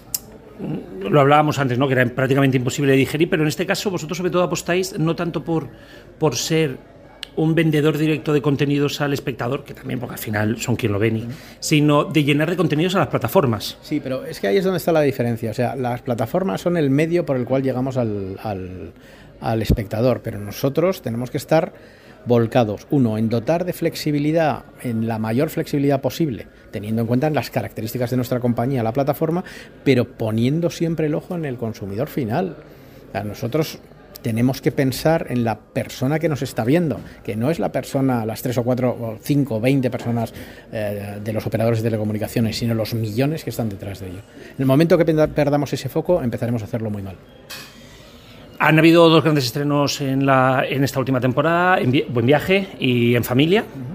Speaker 8: Lo hablábamos antes, ¿no? Que era prácticamente imposible de digerir, pero en este caso vosotros sobre todo apostáis no tanto por, por ser un vendedor directo de contenidos al espectador, que también porque al final son quien lo ven, y, sino de llenar de contenidos a las plataformas.
Speaker 9: Sí, pero es que ahí es donde está la diferencia. O sea, las plataformas son el medio por el cual llegamos al, al, al espectador, pero nosotros tenemos que estar volcados, uno, en dotar de flexibilidad, en la mayor flexibilidad posible, teniendo en cuenta las características de nuestra compañía, la plataforma, pero poniendo siempre el ojo en el consumidor final. O sea, nosotros tenemos que pensar en la persona que nos está viendo, que no es la persona, las tres o cuatro o cinco o veinte personas eh, de los operadores de telecomunicaciones, sino los millones que están detrás de ello. En el momento que perdamos ese foco, empezaremos a hacerlo muy mal.
Speaker 8: Han habido dos grandes estrenos en, la, en esta última temporada, en vi- Buen Viaje y En Familia. Uh-huh.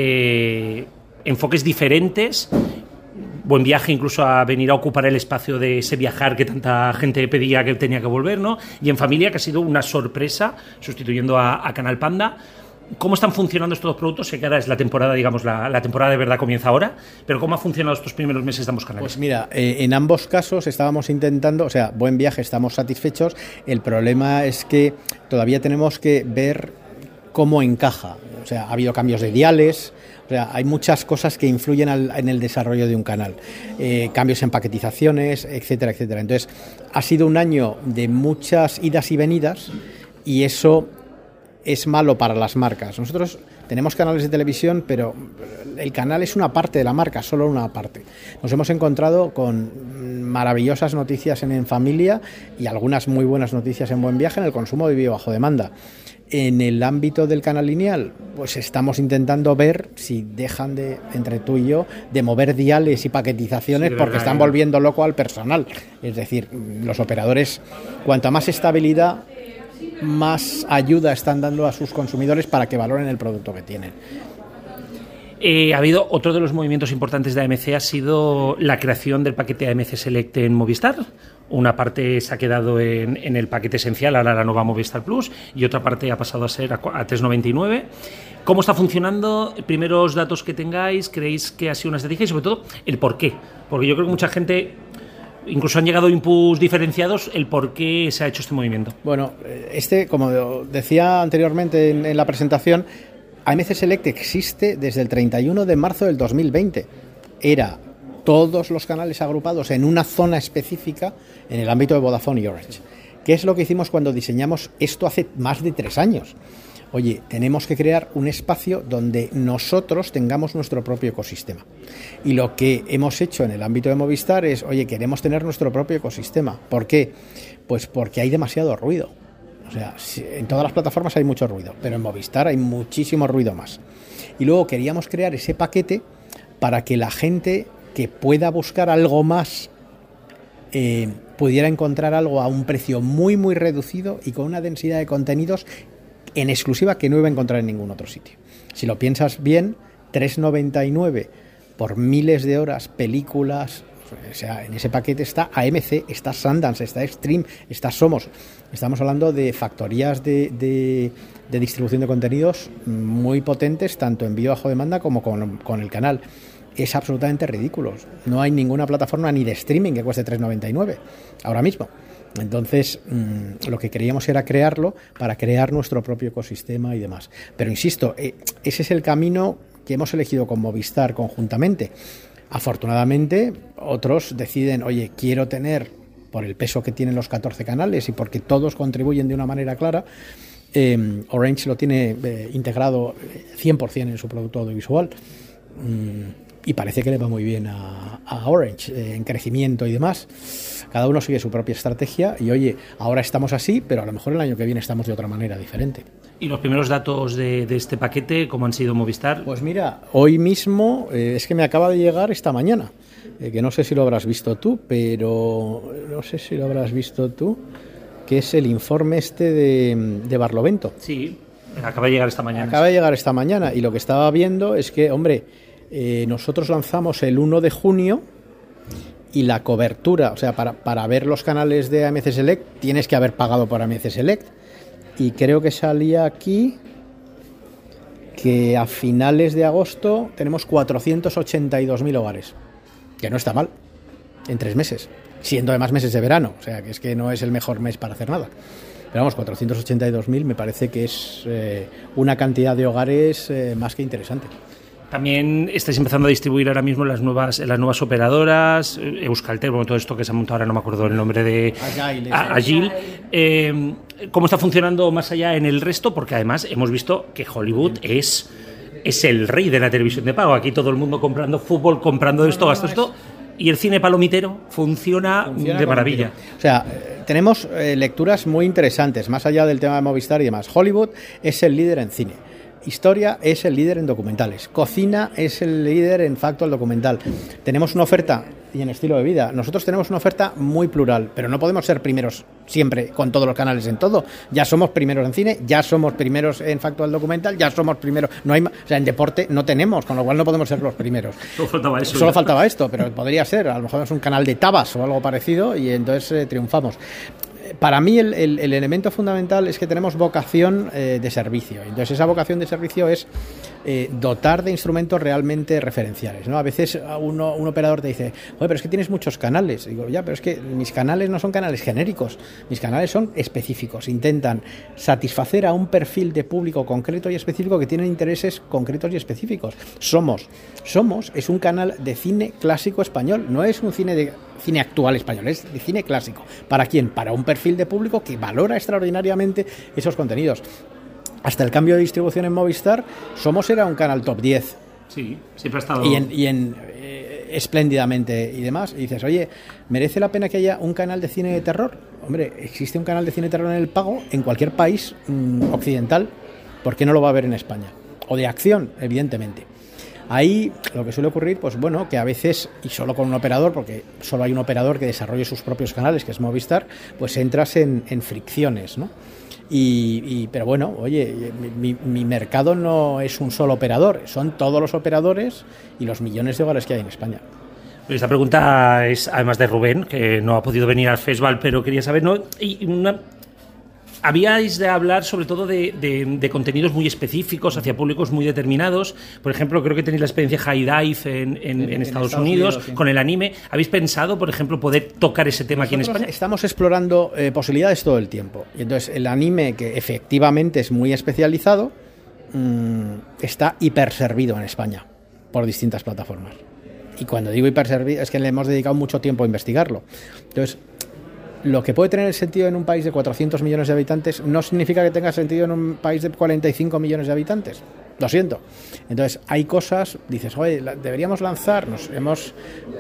Speaker 8: Eh, enfoques diferentes. Buen Viaje incluso a venir a ocupar el espacio de ese viajar que tanta gente pedía que tenía que volver, ¿no? Y En Familia, que ha sido una sorpresa, sustituyendo a, a Canal Panda. ¿Cómo están funcionando estos dos productos? Sé que ahora es la temporada, digamos, la, la temporada de verdad comienza ahora, pero ¿cómo ha funcionado estos primeros meses de ambos canales?
Speaker 9: Pues mira, eh, en ambos casos estábamos intentando, o sea, Buen Viaje, estamos satisfechos. El problema es que todavía tenemos que ver cómo encaja. O sea, ha habido cambios de diales. O sea, hay muchas cosas que influyen al, en el desarrollo de un canal, eh, cambios en paquetizaciones, etcétera, etcétera. Entonces, ha sido un año de muchas idas y venidas y eso es malo para las marcas. Nosotros tenemos canales de televisión, pero el canal es una parte de la marca, solo una parte. Nos hemos encontrado con maravillosas noticias en En Familia y algunas muy buenas noticias en Buen Viaje en el consumo de vídeo bajo demanda. En el ámbito del canal lineal, pues estamos intentando ver si dejan de, entre tú y yo, de mover diales y paquetizaciones, sí, porque verdad, están volviendo loco al personal. Es decir, los operadores, cuanta más estabilidad, más ayuda están dando a sus consumidores para que valoren el producto que tienen.
Speaker 8: Eh, ha habido otro de los movimientos importantes de A M C, ha sido la creación del paquete A M C Select en Movistar. Una parte se ha quedado en, en el paquete esencial, ahora la nueva Movistar Plus, y otra parte ha pasado a ser a, a tres noventa y nueve. ¿Cómo está funcionando? Primeros datos que tengáis, ¿creéis que ha sido una estrategia? Y sobre todo, el por qué. Porque yo creo que mucha gente, incluso han llegado inputs diferenciados, el por qué se ha hecho este movimiento.
Speaker 9: Bueno, este, como decía anteriormente en, en la presentación, A M C Select existe desde el treinta y uno de marzo del dos mil veinte. Era todos los canales agrupados en una zona específica en el ámbito de Vodafone y Orange. ¿Qué es lo que hicimos cuando diseñamos esto hace más de tres años? Oye, tenemos que crear un espacio donde nosotros tengamos nuestro propio ecosistema. Y lo que hemos hecho en el ámbito de Movistar es, oye, queremos tener nuestro propio ecosistema. ¿Por qué? Pues porque hay demasiado ruido. O sea, en todas las plataformas hay mucho ruido, pero en Movistar hay muchísimo ruido más. Y luego queríamos crear ese paquete para que la gente que pueda buscar algo más eh, pudiera encontrar algo a un precio muy, muy reducido y con una densidad de contenidos en exclusiva que no iba a encontrar en ningún otro sitio. Si lo piensas bien, tres noventa y nueve por miles de horas, películas. O sea, en ese paquete está A M C, está Sundance, está Extreme, está Somos. Estamos hablando de factorías de, de, de distribución de contenidos muy potentes, tanto en vídeo bajo demanda como con, con el canal. Es absolutamente ridículo. No hay ninguna plataforma ni de streaming que cueste tres noventa y nueve ahora mismo. Entonces, mmm, lo que queríamos era crearlo para crear nuestro propio ecosistema y demás. Pero insisto, eh, ese es el camino que hemos elegido con Movistar conjuntamente. Afortunadamente, otros deciden, oye, quiero tener, por el peso que tienen los catorce canales y porque todos contribuyen de una manera clara, eh, Orange lo tiene eh, integrado cien por ciento en su producto audiovisual. Mm, y parece que le va muy bien a, a Orange, eh, en crecimiento y demás. Cada uno sigue su propia estrategia y oye, ahora estamos así, pero a lo mejor el año que viene estamos de otra manera diferente.
Speaker 8: ¿Y los primeros datos de, de este paquete, cómo han sido Movistar?
Speaker 9: Pues mira, hoy mismo, eh, es que me acaba de llegar esta mañana, eh, que no sé si lo habrás visto tú, pero no sé si lo habrás visto tú, que es el informe este de, de Barlovento.
Speaker 8: Sí, acaba de llegar esta mañana.
Speaker 9: Acaba de llegar esta mañana y lo que estaba viendo es que, hombre, eh, nosotros lanzamos el uno de junio y la cobertura, o sea, para, para ver los canales de A M C Select tienes que haber pagado por A M C Select. Y creo que salía aquí que a finales de agosto tenemos cuatrocientos ochenta y dos mil hogares, que no está mal, en tres meses, siendo además meses de verano, o sea, que es que no es el mejor mes para hacer nada. Pero vamos, cuatrocientos ochenta y dos mil me parece que es eh, una cantidad de hogares eh, más que interesante.
Speaker 8: También estáis empezando a distribuir ahora mismo las nuevas las nuevas operadoras, Euskaltel, bueno, todo esto que se ha montado ahora, no me acuerdo el nombre de
Speaker 9: Agile.
Speaker 8: Agile. Eh, ¿Cómo está funcionando más allá en el resto? Porque además hemos visto que Hollywood es, es el rey de la televisión de pago. Aquí todo el mundo comprando fútbol, comprando esto, gastando esto. Y el cine palomitero funciona, funciona de maravilla.
Speaker 9: O sea, tenemos eh, lecturas muy interesantes, más allá del tema de Movistar y demás. Hollywood es el líder en cine. Historia es el líder en documentales. Cocina es el líder en factual documental. Tenemos una oferta, y en estilo de vida, nosotros tenemos una oferta muy plural, pero no podemos ser primeros siempre con todos los canales en todo. Ya somos primeros en cine, ya somos primeros en factual documental, ya somos primeros. No hay, o sea, en deporte no tenemos, con lo cual no podemos ser los primeros.
Speaker 8: Solo faltaba eso.
Speaker 9: Solo faltaba esto, pero podría ser. A lo mejor es un canal de tabas o algo parecido y entonces eh, triunfamos. Para mí el, el, el elemento fundamental es que tenemos vocación eh, de servicio. Entonces esa vocación de servicio es eh, dotar de instrumentos realmente referenciales, ¿no? A veces uno, un operador te dice, oye, pero es que tienes muchos canales. Y digo, ya, pero es que mis canales no son canales genéricos, mis canales son específicos. Intentan satisfacer a un perfil de público concreto y específico que tienen intereses concretos y específicos. Somos, Somos es un canal de cine clásico español, no es un cine de cine actual español, es de cine clásico. ¿Para quién? Para un perfil de público que valora extraordinariamente esos contenidos. Hasta el cambio de distribución en Movistar, Somos era un canal top diez.
Speaker 8: Sí, siempre ha estado...
Speaker 9: Y en, y en eh, espléndidamente y demás. Y dices, oye, ¿merece la pena que haya un canal de cine de terror? Hombre, existe un canal de cine de terror en el pago en cualquier país mmm, occidental. ¿Por qué no lo va a haber en España? O de acción, evidentemente. Ahí lo que suele ocurrir, pues bueno, que a veces, y solo con un operador, porque solo hay un operador que desarrolle sus propios canales, que es Movistar, pues entras en, en fricciones, ¿no? Y, y, pero bueno, oye, mi, mi mercado no es un solo operador, son todos los operadores y los millones de hogares que hay en España.
Speaker 8: Esta pregunta es además de Rubén, que no ha podido venir al festival, pero quería saber, ¿no? Y una... Habíais de hablar sobre todo de, de, de contenidos muy específicos hacia públicos muy determinados. Por ejemplo, creo que tenéis la experiencia High Dive en, en, en, en Estados, Estados Unidos, Unidos sí. Con el anime. ¿Habéis pensado, por ejemplo, poder tocar ese tema Nosotros aquí en España?
Speaker 9: Estamos explorando eh, posibilidades todo el tiempo. Y entonces el anime, que efectivamente es muy especializado, mmm, está hiperservido en España por distintas plataformas. Y cuando digo hiperservido es que le hemos dedicado mucho tiempo a investigarlo. Entonces, lo que puede tener sentido en un país de cuatrocientos millones de habitantes no significa que tenga sentido en un país de cuarenta y cinco millones de habitantes. Lo siento. Entonces, hay cosas, dices, oye, deberíamos lanzarnos. Hemos,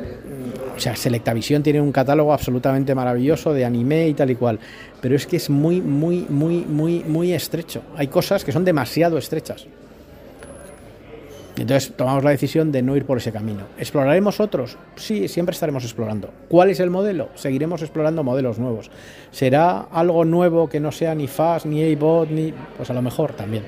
Speaker 9: o sea, Selectavisión tiene un catálogo absolutamente maravilloso de anime y tal y cual, pero es que es muy, muy, muy, muy, muy estrecho. Hay cosas que son demasiado estrechas. Entonces tomamos la decisión de no ir por ese camino. ¿Exploraremos otros? Sí, siempre estaremos explorando. ¿Cuál es el modelo? Seguiremos explorando modelos nuevos. ¿Será algo nuevo que no sea ni F A S, ni A V O D, ni... Pues a lo mejor también.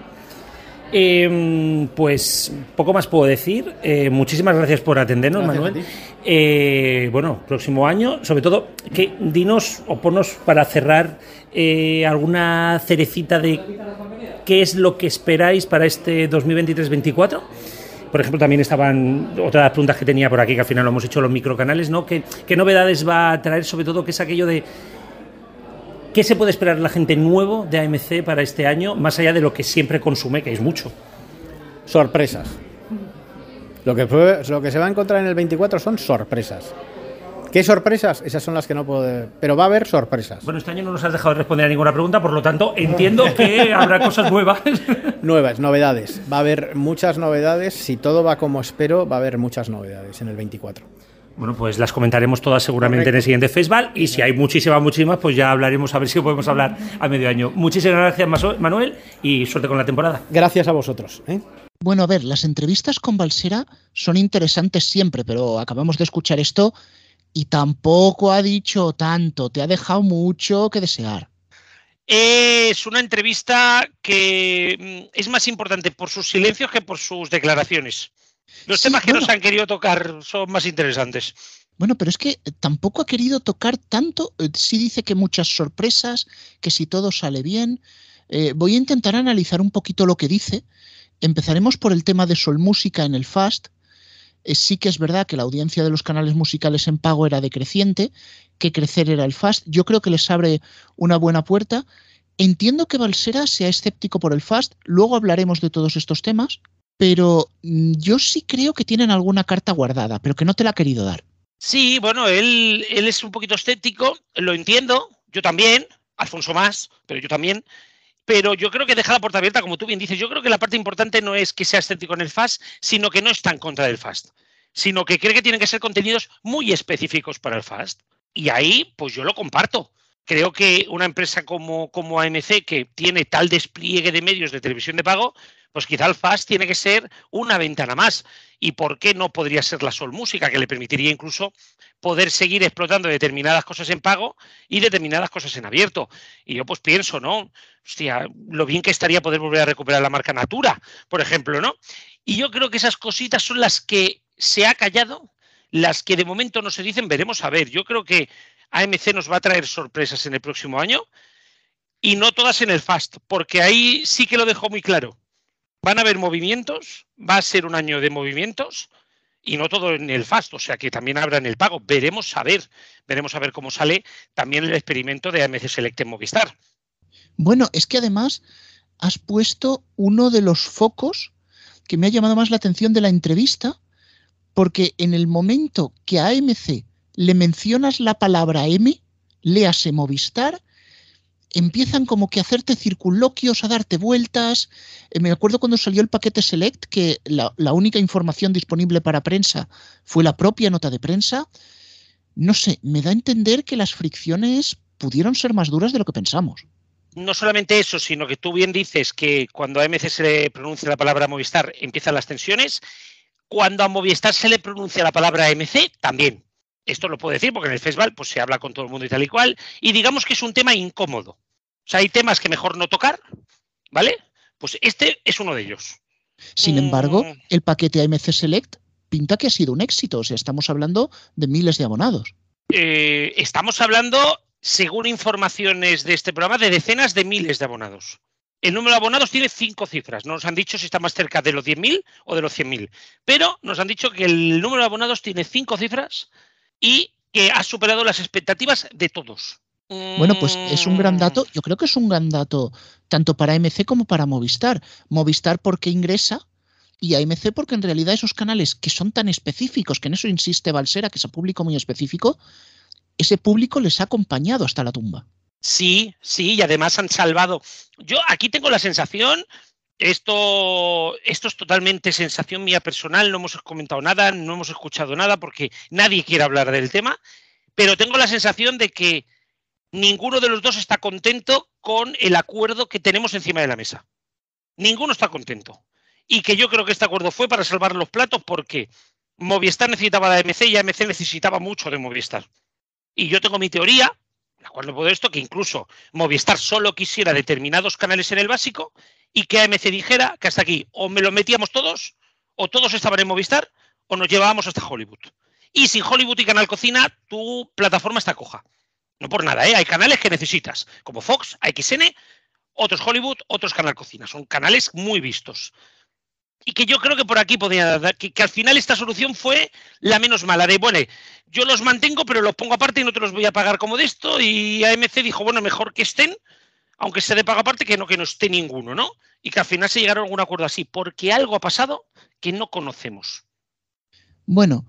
Speaker 8: Eh, pues poco más puedo decir. Eh, muchísimas gracias por atendernos, gracias, Manuel. Eh, bueno, próximo año, sobre todo, que dinos o ponnos para cerrar eh, alguna cerecita de qué es lo que esperáis para este dos mil veintitrés veinticuatro. Por ejemplo, también estaban otras preguntas que tenía por aquí, que al final lo hemos hecho los microcanales, ¿no? ¿Qué, qué novedades va a traer? Sobre todo, ¿qué es aquello de qué se puede esperar la gente nuevo de A M C para este año, más allá de lo que siempre consume, que es mucho?
Speaker 9: Sorpresas. Lo que, lo que se va a encontrar en el veinticuatro son sorpresas. ¿Qué sorpresas? Esas son las que no puedo... Pero va a haber sorpresas.
Speaker 8: Bueno, este año no nos has dejado de responder a ninguna pregunta, por lo tanto, entiendo que habrá cosas nuevas.
Speaker 9: Nuevas, novedades. Va a haber muchas novedades. Si todo va como espero, va a haber muchas novedades en el veinticuatro.
Speaker 8: Bueno, pues las comentaremos todas seguramente Correcto. En el siguiente festival, y si hay muchísimas, muchísimas, pues ya hablaremos a ver si podemos hablar a medio año. Muchísimas gracias, Manuel, y suerte con la temporada.
Speaker 9: Gracias a vosotros, ¿eh?
Speaker 2: Bueno, a ver, las entrevistas con Balsera son interesantes siempre, pero acabamos de escuchar esto y tampoco ha dicho tanto, te ha dejado mucho que desear.
Speaker 7: Es una entrevista que es más importante por sus silencios que por sus declaraciones. Los sí, temas que bueno, nos han querido tocar son más interesantes.
Speaker 2: Bueno, pero es que tampoco ha querido tocar tanto. Sí dice que muchas sorpresas, que si todo sale bien. Eh, voy a intentar analizar un poquito lo que dice. Empezaremos por el tema de Sol Música en el Fast. Eh, sí que es verdad que la audiencia de los canales musicales en pago era decreciente, que crecer era el Fast. Yo creo que les abre una buena puerta. Entiendo que Balsera sea escéptico por el Fast. Luego hablaremos de todos estos temas. Pero yo sí creo que tienen alguna carta guardada, pero que no te la ha querido dar.
Speaker 7: Sí, bueno, él, él es un poquito escéptico, lo entiendo, yo también, Alfonso más, pero yo también. Pero yo creo que deja la puerta abierta, como tú bien dices. Yo creo que la parte importante no es que sea escéptico en el Fast, sino que no está en contra del Fast, sino que cree que tienen que ser contenidos muy específicos para el Fast. Y ahí, pues yo lo comparto. Creo que una empresa como, como A M C, que tiene tal despliegue de medios de televisión de pago, pues quizá el Fast tiene que ser una ventana más. ¿Y por qué no podría ser la Sol Música, que le permitiría incluso poder seguir explotando determinadas cosas en pago y determinadas cosas en abierto? Y yo pues pienso, ¿no? Hostia, lo bien que estaría poder volver a recuperar la marca Natura, por ejemplo, ¿no? Y yo creo que esas cositas son las que se ha callado, las que de momento no se dicen, veremos a ver. Yo creo que A M C nos va a traer sorpresas en el próximo año y no todas en el Fast, porque ahí sí que lo dejó muy claro. Van a haber movimientos, va a ser un año de movimientos y no todo en el Fast, o sea que también habrá en el pago. Veremos a ver, veremos a ver cómo sale también el experimento de A M C Select en Movistar.
Speaker 2: Bueno, es que además has puesto uno de los focos que me ha llamado más la atención de la entrevista, porque en el momento que a A M C le mencionas la palabra M, léase Movistar, empiezan como que a hacerte circunloquios, a darte vueltas. Eh, me acuerdo cuando salió el paquete Select, que la, la única información disponible para prensa fue la propia nota de prensa. No sé, me da a entender que las fricciones pudieron ser más duras de lo que pensamos.
Speaker 7: No solamente eso, sino que tú bien dices que cuando a A M C se le pronuncia la palabra Movistar empiezan las tensiones. Cuando a Movistar se le pronuncia la palabra A M C, también. Esto lo puedo decir porque en el festival pues, se habla con todo el mundo y tal y cual. Y digamos que es un tema incómodo. O sea, hay temas que mejor no tocar, ¿vale? Pues este es uno de ellos.
Speaker 2: Sin embargo, el paquete A M C Select pinta que ha sido un éxito. O sea, estamos hablando de miles de abonados.
Speaker 7: Eh, estamos hablando, según informaciones de este programa, de decenas de miles de abonados. El número de abonados tiene cinco cifras. No nos han dicho si está más cerca de los diez mil o de los cien mil. Pero nos han dicho que el número de abonados tiene cinco cifras y que ha superado las expectativas de todos.
Speaker 2: Bueno, pues es un gran dato. Yo creo que es un gran dato tanto para A M C como para Movistar. Movistar porque ingresa y A M C porque en realidad esos canales que son tan específicos, que en eso insiste Balsera, que es un público muy específico, ese público les ha acompañado hasta la tumba.
Speaker 7: Sí, sí, y además han salvado. Yo aquí tengo la sensación, esto, esto es totalmente sensación mía personal, no hemos comentado nada, no hemos escuchado nada porque nadie quiere hablar del tema, pero tengo la sensación de que ninguno de los dos está contento con el acuerdo que tenemos encima de la mesa. Ninguno está contento. Y que yo creo que este acuerdo fue para salvar los platos porque Movistar necesitaba de A M C y A M C necesitaba mucho de Movistar. Y yo tengo mi teoría, la cual no puedo esto, que incluso Movistar solo quisiera determinados canales en el básico y que A M C dijera que hasta aquí o me lo metíamos todos, o todos estaban en Movistar, o nos llevábamos hasta Hollywood. Y sin Hollywood y Canal Cocina, tu plataforma está coja. No por nada, ¿eh? Hay canales que necesitas, como Fox, A X N, otros Hollywood, otros Canal Cocina. Son canales muy vistos. Y que yo creo que por aquí podía dar, que, que al final esta solución fue la menos mala, de, bueno, yo los mantengo, pero los pongo aparte y no te los voy a pagar como de esto. Y A M C dijo, bueno, mejor que estén, aunque se de pago aparte, que no, que no esté ninguno, ¿no? Y que al final se llegaron a algún acuerdo así, porque algo ha pasado que no conocemos.
Speaker 2: Bueno,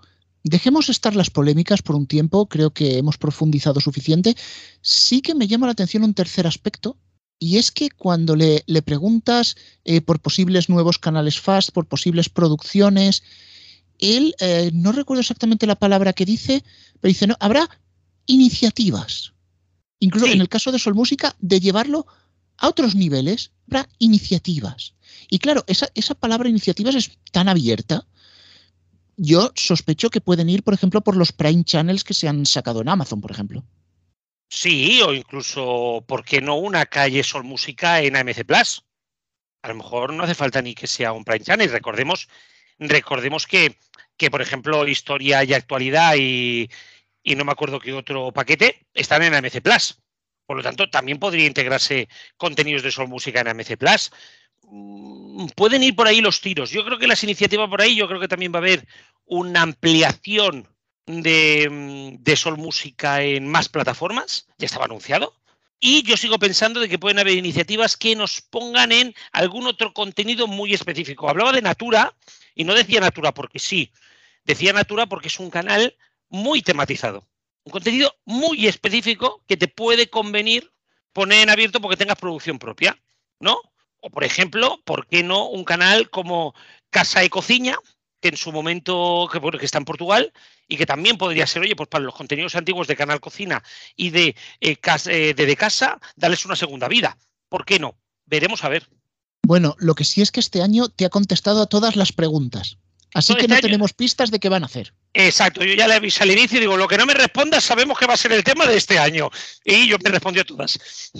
Speaker 2: Dejemos estar las polémicas por un tiempo, creo que hemos profundizado suficiente. Sí que me llama la atención un tercer aspecto, y es que cuando le, le preguntas eh, por posibles nuevos canales Fast, por posibles producciones, él, eh, no recuerdo exactamente la palabra que dice, pero dice, no, habrá iniciativas. Incluso sí. En el caso de Sol Música, de llevarlo a otros niveles, habrá iniciativas. Y claro, esa, esa palabra iniciativas es tan abierta. Yo sospecho que pueden ir, por ejemplo, por los Prime Channels que se han sacado en Amazon, por ejemplo.
Speaker 7: Sí, o incluso, ¿por qué no una calle Sol Música en A M C Plus? A lo mejor no hace falta ni que sea un Prime Channel. Recordemos, recordemos que, que, por ejemplo, Historia y Actualidad y, y no me acuerdo qué otro paquete están en A M C Plus. Por lo tanto, también podría integrarse contenidos de Sol Música en A M C Plus. Pueden ir por ahí los tiros. Yo creo que las iniciativas por ahí, yo creo que también va a haber una ampliación de, de Sol Música en más plataformas. Ya estaba anunciado. Y yo sigo pensando de que pueden haber iniciativas que nos pongan en algún otro contenido muy específico. Hablaba de Natura y no decía Natura porque sí. Decía Natura porque es un canal muy tematizado. Un contenido muy específico que te puede convenir poner en abierto porque tengas producción propia, ¿no? O, por ejemplo, ¿por qué no un canal como Casa e Cociña, que en su momento, que, bueno, que está en Portugal, y que también podría ser, oye, pues para los contenidos antiguos de Canal Cocina y de, eh, casa, eh, de, de Casa, darles una segunda vida? ¿Por qué no? Veremos a ver.
Speaker 2: Bueno, lo que sí es que este año te ha contestado a todas las preguntas. Así que no tenemos pistas de qué van a hacer.
Speaker 7: Exacto, yo ya le avisé al inicio y digo, lo que no me respondas sabemos que va a ser el tema de este año. Y yo me respondió a todas.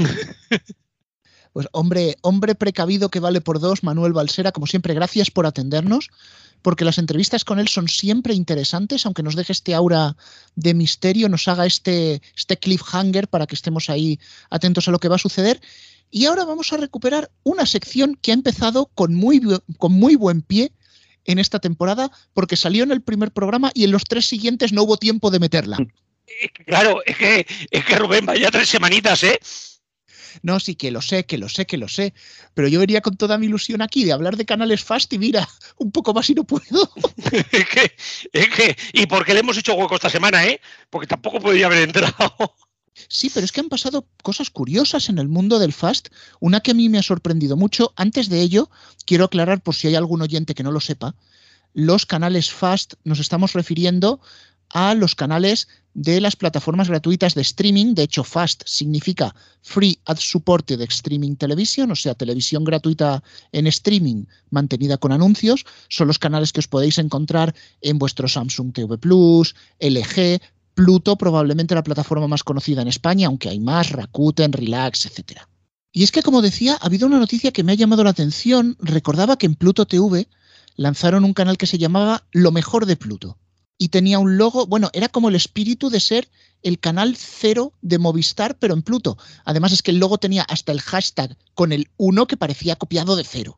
Speaker 2: Pues hombre, hombre precavido que vale por dos, Manuel Balsera, como siempre, gracias por atendernos, porque las entrevistas con él son siempre interesantes, aunque nos deje este aura de misterio, nos haga este, este cliffhanger para que estemos ahí atentos a lo que va a suceder. Y ahora vamos a recuperar una sección que ha empezado con muy, con muy buen pie en esta temporada, porque salió en el primer programa y en los tres siguientes no hubo tiempo de meterla.
Speaker 7: Claro, es que, es que Rubén, vaya tres semanitas, ¿eh?
Speaker 2: No, sí, que lo sé, que lo sé, que lo sé. Pero yo venía con toda mi ilusión aquí de hablar de canales Fast y mira, un poco más y no puedo.
Speaker 7: es que, es que, ¿y por qué le hemos hecho hueco esta semana, eh? Porque tampoco podría haber entrado.
Speaker 2: Sí, pero es que han pasado cosas curiosas en el mundo del Fast. Una que a mí me ha sorprendido mucho. Antes de ello, quiero aclarar, por si hay algún oyente que no lo sepa, los canales Fast nos estamos refiriendo a los canales de las plataformas gratuitas de streaming. De hecho, Fast significa Free Ad Supported Streaming Television, o sea, televisión gratuita en streaming mantenida con anuncios. Son los canales que os podéis encontrar en vuestro Samsung T V Plus, L G, Pluto, probablemente la plataforma más conocida en España, aunque hay más, Rakuten, Relax, etcétera. Y es que, como decía, ha habido una noticia que me ha llamado la atención. Recordaba que en Pluto T V lanzaron un canal que se llamaba Lo Mejor de Pluto. Y tenía un logo, bueno, era como el espíritu de ser el canal cero de Movistar, pero en Pluto. Además es que el logo tenía hasta el hashtag con el uno que parecía copiado de cero.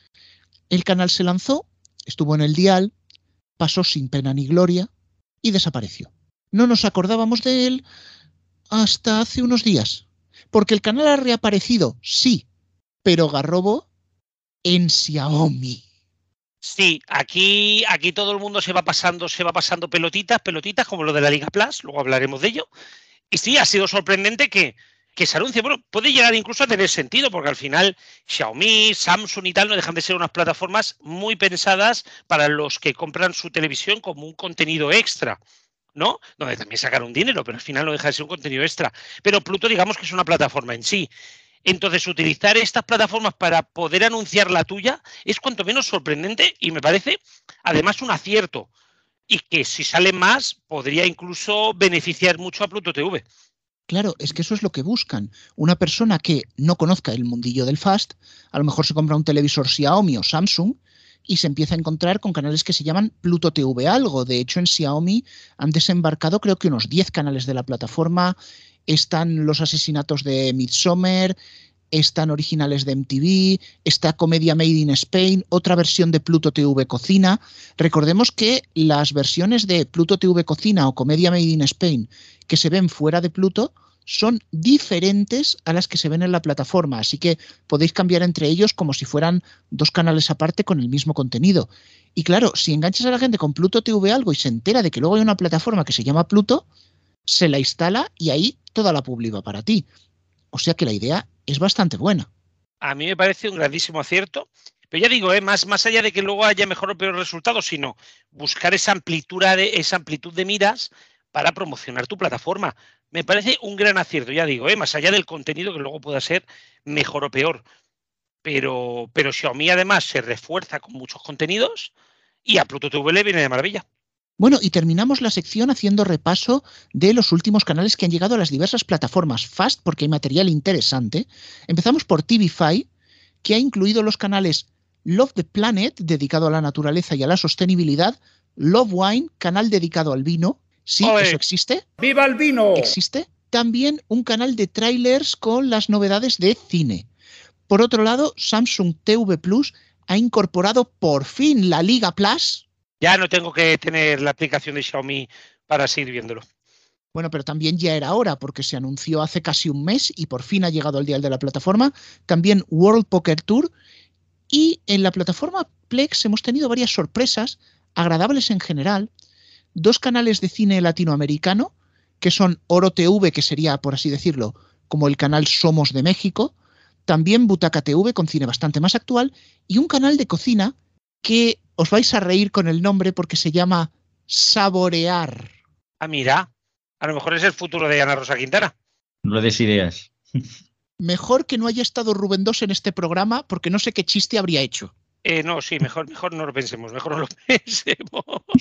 Speaker 2: El canal se lanzó, estuvo en el dial, pasó sin pena ni gloria y desapareció. No nos acordábamos de él hasta hace unos días, porque el canal ha reaparecido, sí, pero Garrobo en Xiaomi.
Speaker 7: Sí, aquí, aquí todo el mundo se va pasando, se va pasando pelotitas, pelotitas, como lo de la Liga Plus, luego hablaremos de ello. Y sí, ha sido sorprendente que, que se anuncie. Bueno, puede llegar incluso a tener sentido, porque al final Xiaomi, Samsung y tal no dejan de ser unas plataformas muy pensadas para los que compran su televisión como un contenido extra, ¿no? Donde también sacaron dinero, pero al final no deja de ser un contenido extra. Pero Pluto, digamos que es una plataforma en sí. Entonces, utilizar estas plataformas para poder anunciar la tuya es cuanto menos sorprendente y me parece, además, un acierto. Y que si sale más, podría incluso beneficiar mucho a Pluto T V.
Speaker 2: Claro, es que eso es lo que buscan. Una persona que no conozca el mundillo del Fast, a lo mejor se compra un televisor Xiaomi o Samsung y se empieza a encontrar con canales que se llaman Pluto T V algo. De hecho, en Xiaomi han desembarcado creo que unos diez canales de la plataforma. Están los asesinatos de Midsommar, están originales de M T V, está Comedia Made in Spain, otra versión de Pluto T V Cocina. Recordemos que las versiones de Pluto T V Cocina o Comedia Made in Spain que se ven fuera de Pluto son diferentes a las que se ven en la plataforma, así que podéis cambiar entre ellos como si fueran dos canales aparte con el mismo contenido. Y claro, si enganchas a la gente con Pluto T V algo y se entera de que luego hay una plataforma que se llama Pluto, se la instala y ahí toda la publi va para ti. O sea que la idea es bastante buena.
Speaker 7: A mí me parece un grandísimo acierto. Pero ya digo, ¿eh? más, más allá de que luego haya mejor o peor resultado, sino buscar esa amplitud de, esa amplitud de miras para promocionar tu plataforma. Me parece un gran acierto, ya digo, ¿eh? más allá del contenido que luego pueda ser mejor o peor. Pero, pero Xiaomi además se refuerza con muchos contenidos y a Pluto T V le viene de maravilla.
Speaker 2: Bueno, y terminamos la sección haciendo repaso de los últimos canales que han llegado a las diversas plataformas. Fast, porque hay material interesante. Empezamos por T V cinco, que ha incluido los canales Love the Planet, dedicado a la naturaleza y a la sostenibilidad, Love Wine, canal dedicado al vino. Sí,
Speaker 7: ¡Ole!
Speaker 2: ¿Eso existe?
Speaker 10: ¡Viva el vino!
Speaker 2: ¿Existe? También un canal de trailers con las novedades de cine. Por otro lado, Samsung T V Plus ha incorporado por fin la Liga Plus.
Speaker 7: Ya no tengo que tener la aplicación de Xiaomi para seguir viéndolo.
Speaker 2: Bueno, pero también ya era hora, porque se anunció hace casi un mes y por fin ha llegado el día de la plataforma. También World Poker Tour. Y en la plataforma Plex hemos tenido varias sorpresas, agradables en general. Dos canales de cine latinoamericano, que son Oro T V, que sería, por así decirlo, como el canal Somos de México. También Butaca T V, con cine bastante más actual. Y un canal de cocina que os vais a reír con el nombre porque se llama Saborear.
Speaker 7: Ah, mira, a lo mejor es el futuro de Ana Rosa Quintana.
Speaker 3: No des ideas.
Speaker 2: Mejor que no haya estado Rubén dos en este programa porque no sé qué chiste habría hecho.
Speaker 7: Eh, no, sí, mejor, mejor no lo pensemos, mejor no lo pensemos.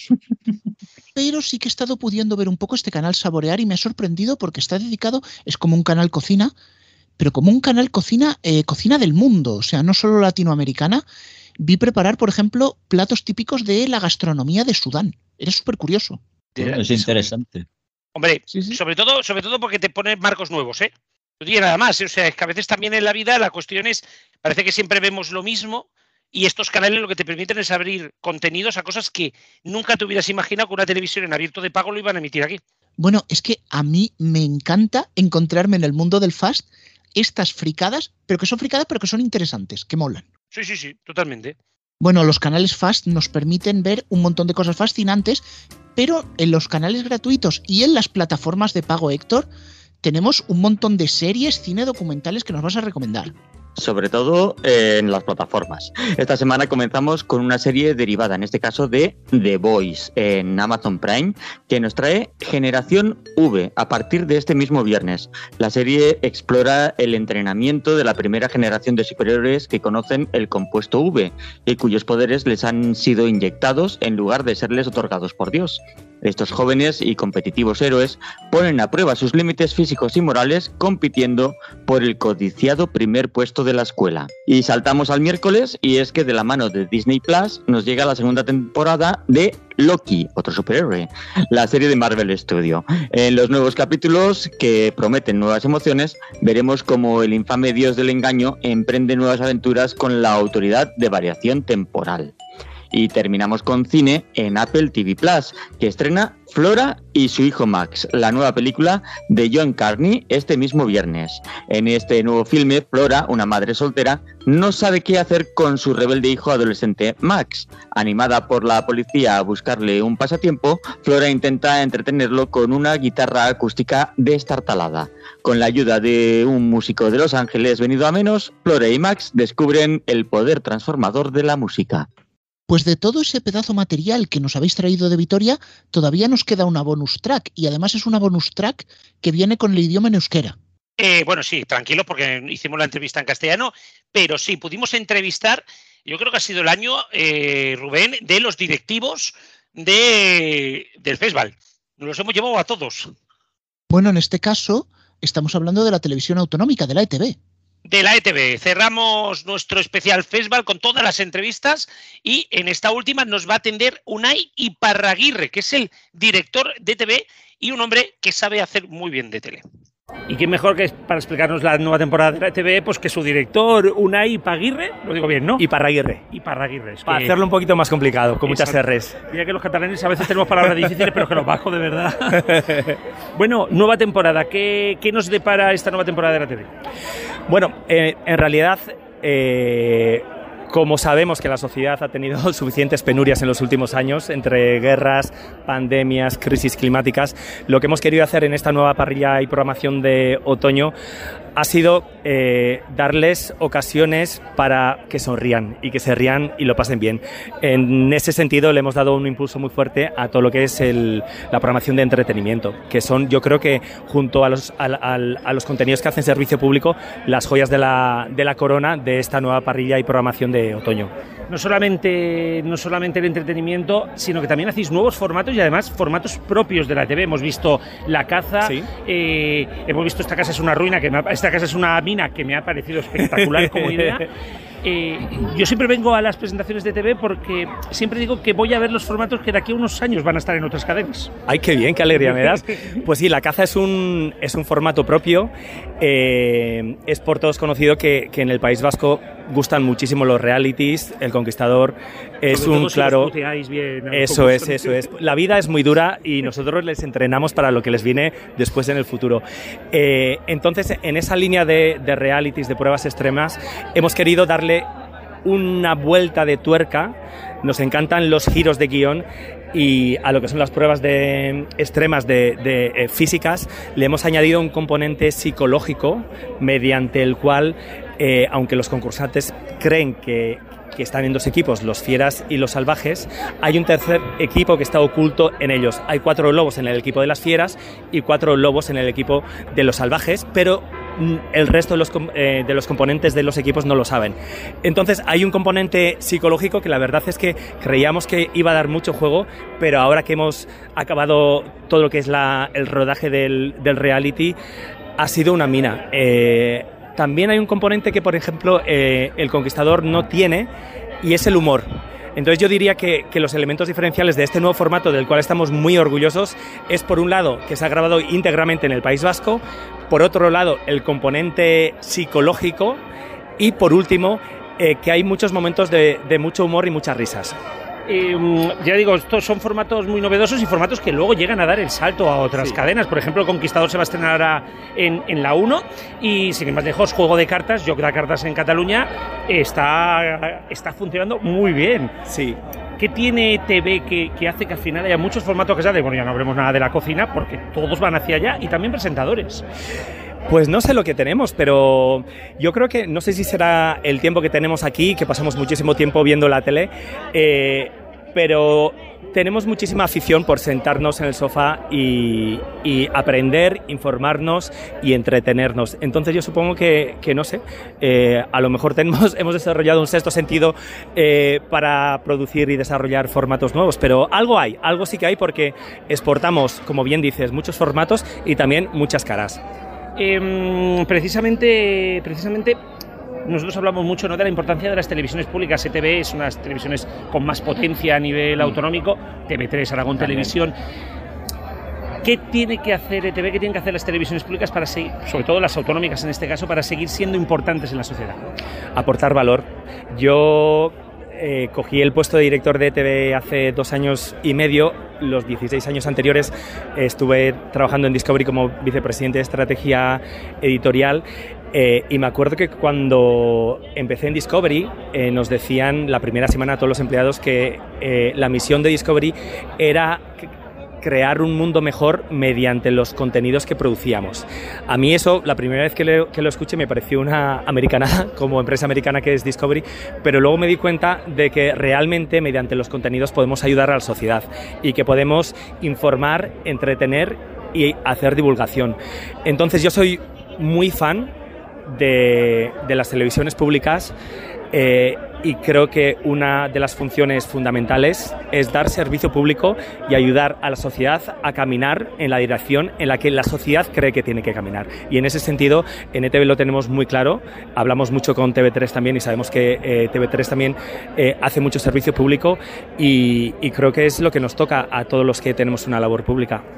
Speaker 2: Pero sí que he estado pudiendo ver un poco este canal Saborear y me ha sorprendido porque está dedicado, es como un canal cocina, pero como un canal cocina, eh, cocina del mundo, o sea, no solo latinoamericana. Vi preparar, por ejemplo, platos típicos de la gastronomía de Sudán. Era súper curioso.
Speaker 3: Bueno, es interesante.
Speaker 7: Hombre,
Speaker 2: Sí, sí.
Speaker 7: sobre todo, sobre todo porque te pones marcos nuevos, ¿eh? No tiene nada más, ¿eh? O sea, es que a veces también en la vida la cuestión es, parece que siempre vemos lo mismo y estos canales lo que te permiten es abrir contenidos a cosas que nunca te hubieras imaginado que una televisión en abierto de pago lo iban a emitir aquí.
Speaker 2: Bueno, es que a mí me encanta encontrarme en el mundo del fast estas fricadas, pero que son fricadas, pero que son interesantes, que molan.
Speaker 7: Sí, sí, sí, totalmente.
Speaker 2: Bueno, los canales fast nos permiten ver un montón de cosas fascinantes, pero en los canales gratuitos y en las plataformas de pago, Héctor, tenemos un montón de series, cine, documentales que nos vas a recomendar.
Speaker 4: Sobre todo eh, en las plataformas. Esta semana comenzamos con una serie derivada, en este caso de The Boys, en Amazon Prime, que nos trae Generación V a partir de este mismo viernes. La serie explora el entrenamiento de la primera generación de superhéroes que conocen el compuesto V y cuyos poderes les han sido inyectados en lugar de serles otorgados por Dios. Estos jóvenes y competitivos héroes ponen a prueba sus límites físicos y morales compitiendo por el codiciado primer puesto de la escuela. Y saltamos al miércoles, y es que de la mano de Disney Plus nos llega la segunda temporada de Loki, otro superhéroe, la serie de Marvel Studio. En los nuevos capítulos, que prometen nuevas emociones, veremos cómo el infame dios del engaño emprende nuevas aventuras con la autoridad de variación temporal. Y terminamos con cine en Apple T V Plus, que estrena Flora y su hijo Max, la nueva película de John Carney, este mismo viernes. En este nuevo filme, Flora, una madre soltera, no sabe qué hacer con su rebelde hijo adolescente Max. Animada por la policía a buscarle un pasatiempo, Flora intenta entretenerlo con una guitarra acústica destartalada. Con la ayuda de un músico de Los Ángeles venido a menos, Flora y Max descubren el poder transformador de la música.
Speaker 2: Pues de todo ese pedazo material que nos habéis traído de Vitoria, todavía nos queda una bonus track, y además es una bonus track que viene con el idioma en euskera.
Speaker 7: Eh, bueno, sí, tranquilo, porque hicimos la entrevista en castellano, pero sí, pudimos entrevistar, yo creo que ha sido el año, eh, Rubén, de los directivos de, del festival. Nos los hemos llevado a todos.
Speaker 2: Bueno, en este caso, estamos hablando de la televisión autonómica, de la E T V.
Speaker 7: De la E T V. Cerramos nuestro especial festival con todas las entrevistas y en esta última nos va a atender Unai Iparraguirre, que es el director de E T V y un hombre que sabe hacer muy bien de tele.
Speaker 8: ¿Y quién mejor que para explicarnos la nueva temporada de la E T V pues que su director, Unai Iparraguirre? Lo digo bien, ¿no?
Speaker 10: Iparraguirre.
Speaker 8: Iparraguirre. Es
Speaker 10: Para
Speaker 8: que...
Speaker 10: hacerlo un poquito más complicado, con muchas
Speaker 8: Exacto.
Speaker 10: R's.
Speaker 8: Mira que los catalanes a veces tenemos palabras difíciles, pero que los bajo de verdad. Bueno, nueva temporada. ¿Qué, qué nos depara esta nueva temporada de la T V?
Speaker 10: Bueno, eh, en realidad... Eh, Como sabemos que la sociedad ha tenido suficientes penurias en los últimos años, entre guerras, pandemias, crisis climáticas, lo que hemos querido hacer en esta nueva parrilla y programación de otoño ha sido eh, darles ocasiones para que sonrían y que se rían y lo pasen bien. En ese sentido le hemos dado un impulso muy fuerte a todo lo que es el, la programación de entretenimiento, que son, yo creo que junto a los, a, a, a los contenidos que hacen servicio público, las joyas de la, de la corona de esta nueva parrilla y programación de otoño.
Speaker 8: No solamente, no solamente el entretenimiento, sino que también hacéis nuevos formatos y además formatos propios de la T V. Hemos visto La Caza,
Speaker 10: sí.
Speaker 8: eh, hemos visto Esta casa es una ruina, que me ha, esta casa es una mina, que me ha parecido espectacular como idea. Eh, yo siempre vengo a las presentaciones de T V porque siempre digo que voy a ver los formatos que de aquí a unos años van a estar en otras cadenas.
Speaker 10: ¡Ay, qué bien! ¡Qué alegría me das! Pues sí, La Caza es un, es un formato propio. Eh, es por todos conocido que, que en el País Vasco gustan muchísimo los realities. El Conquistador es
Speaker 8: Sobre
Speaker 10: un
Speaker 8: todo si
Speaker 10: claro...
Speaker 8: los puteáis bien,
Speaker 10: eso es, eso es. La vida es muy dura y nosotros les entrenamos para lo que les viene después en el futuro. Eh, entonces, en esa línea de, de realities, de pruebas extremas, hemos querido darle una vuelta de tuerca. Nos encantan los giros de guión y a lo que son las pruebas de, extremas de, de eh, físicas le hemos añadido un componente psicológico mediante el cual, eh, aunque los concursantes creen que que están en dos equipos, los fieras y los salvajes, hay un tercer equipo que está oculto en ellos. Hay cuatro lobos en el equipo de las fieras y cuatro lobos en el equipo de los salvajes, pero el resto de los, eh, de los componentes de los equipos no lo saben. Entonces hay un componente psicológico que la verdad es que creíamos que iba a dar mucho juego, pero ahora que hemos acabado todo lo que es la, el rodaje del, del reality, ha sido una mina. Eh, También hay un componente que, por ejemplo, eh, el Conquistador no tiene y es el humor. Entonces yo diría que, que los elementos diferenciales de este nuevo formato, del cual estamos muy orgullosos, es por un lado que se ha grabado íntegramente en el País Vasco, por otro lado el componente psicológico y por último eh, que hay muchos momentos de, de mucho humor y muchas risas.
Speaker 8: Eh, ya digo, estos son formatos muy novedosos y formatos que luego llegan a dar el salto a otras sí. cadenas. Por ejemplo, el Conquistador se va a estrenar ahora en, en la uno y, sin ir más lejos, Juego de Cartas, Joc de Cartas en Cataluña, está, está funcionando muy bien.
Speaker 10: Sí.
Speaker 8: ¿Qué tiene T V que, que hace que al final haya muchos formatos que salen? Bueno, ya no hablemos nada de la cocina porque todos van hacia allá y también presentadores.
Speaker 10: Pues no sé lo que tenemos, pero yo creo que, no sé si será el tiempo que tenemos aquí, que pasamos muchísimo tiempo viendo la tele, eh, pero tenemos muchísima afición por sentarnos en el sofá y, y aprender, informarnos y entretenernos. Entonces yo supongo que, que no sé, eh, a lo mejor tenemos, hemos desarrollado un sexto sentido eh, para producir y desarrollar formatos nuevos, pero algo hay, algo sí que hay porque exportamos, como bien dices, muchos formatos y también muchas caras.
Speaker 8: Eh, precisamente, precisamente nosotros hablamos mucho, ¿no?, de la importancia de las televisiones públicas. E T V es una de las televisiones con más potencia a nivel autonómico, T V tres, Aragón También. Televisión. ¿Qué tiene que hacer E T V, qué tienen que hacer las televisiones públicas para seguir, sobre todo las autonómicas en este caso, para seguir siendo importantes en la sociedad?
Speaker 10: Aportar valor. Yo eh, cogí el puesto de director de E T V hace dos años y medio. Los dieciséis años anteriores eh, estuve trabajando en Discovery como vicepresidente de estrategia editorial. Eh, y me acuerdo que cuando empecé en Discovery eh, nos decían la primera semana a todos los empleados que eh, la misión de Discovery era crear un mundo mejor mediante los contenidos que producíamos. A mí eso, la primera vez que, le, que lo escuché me pareció una americanada, como empresa americana que es Discovery, pero luego me di cuenta de que realmente mediante los contenidos podemos ayudar a la sociedad y que podemos informar, entretener y hacer divulgación. Entonces yo soy muy fan de, de las televisiones públicas eh, y creo que una de las funciones fundamentales es dar servicio público y ayudar a la sociedad a caminar en la dirección en la que la sociedad cree que tiene que caminar. Y en ese sentido, en E T V lo tenemos muy claro, hablamos mucho con T V tres también y sabemos que eh, T V tres también eh, hace mucho servicio público y, y creo que es lo que nos toca a todos los que tenemos una labor pública.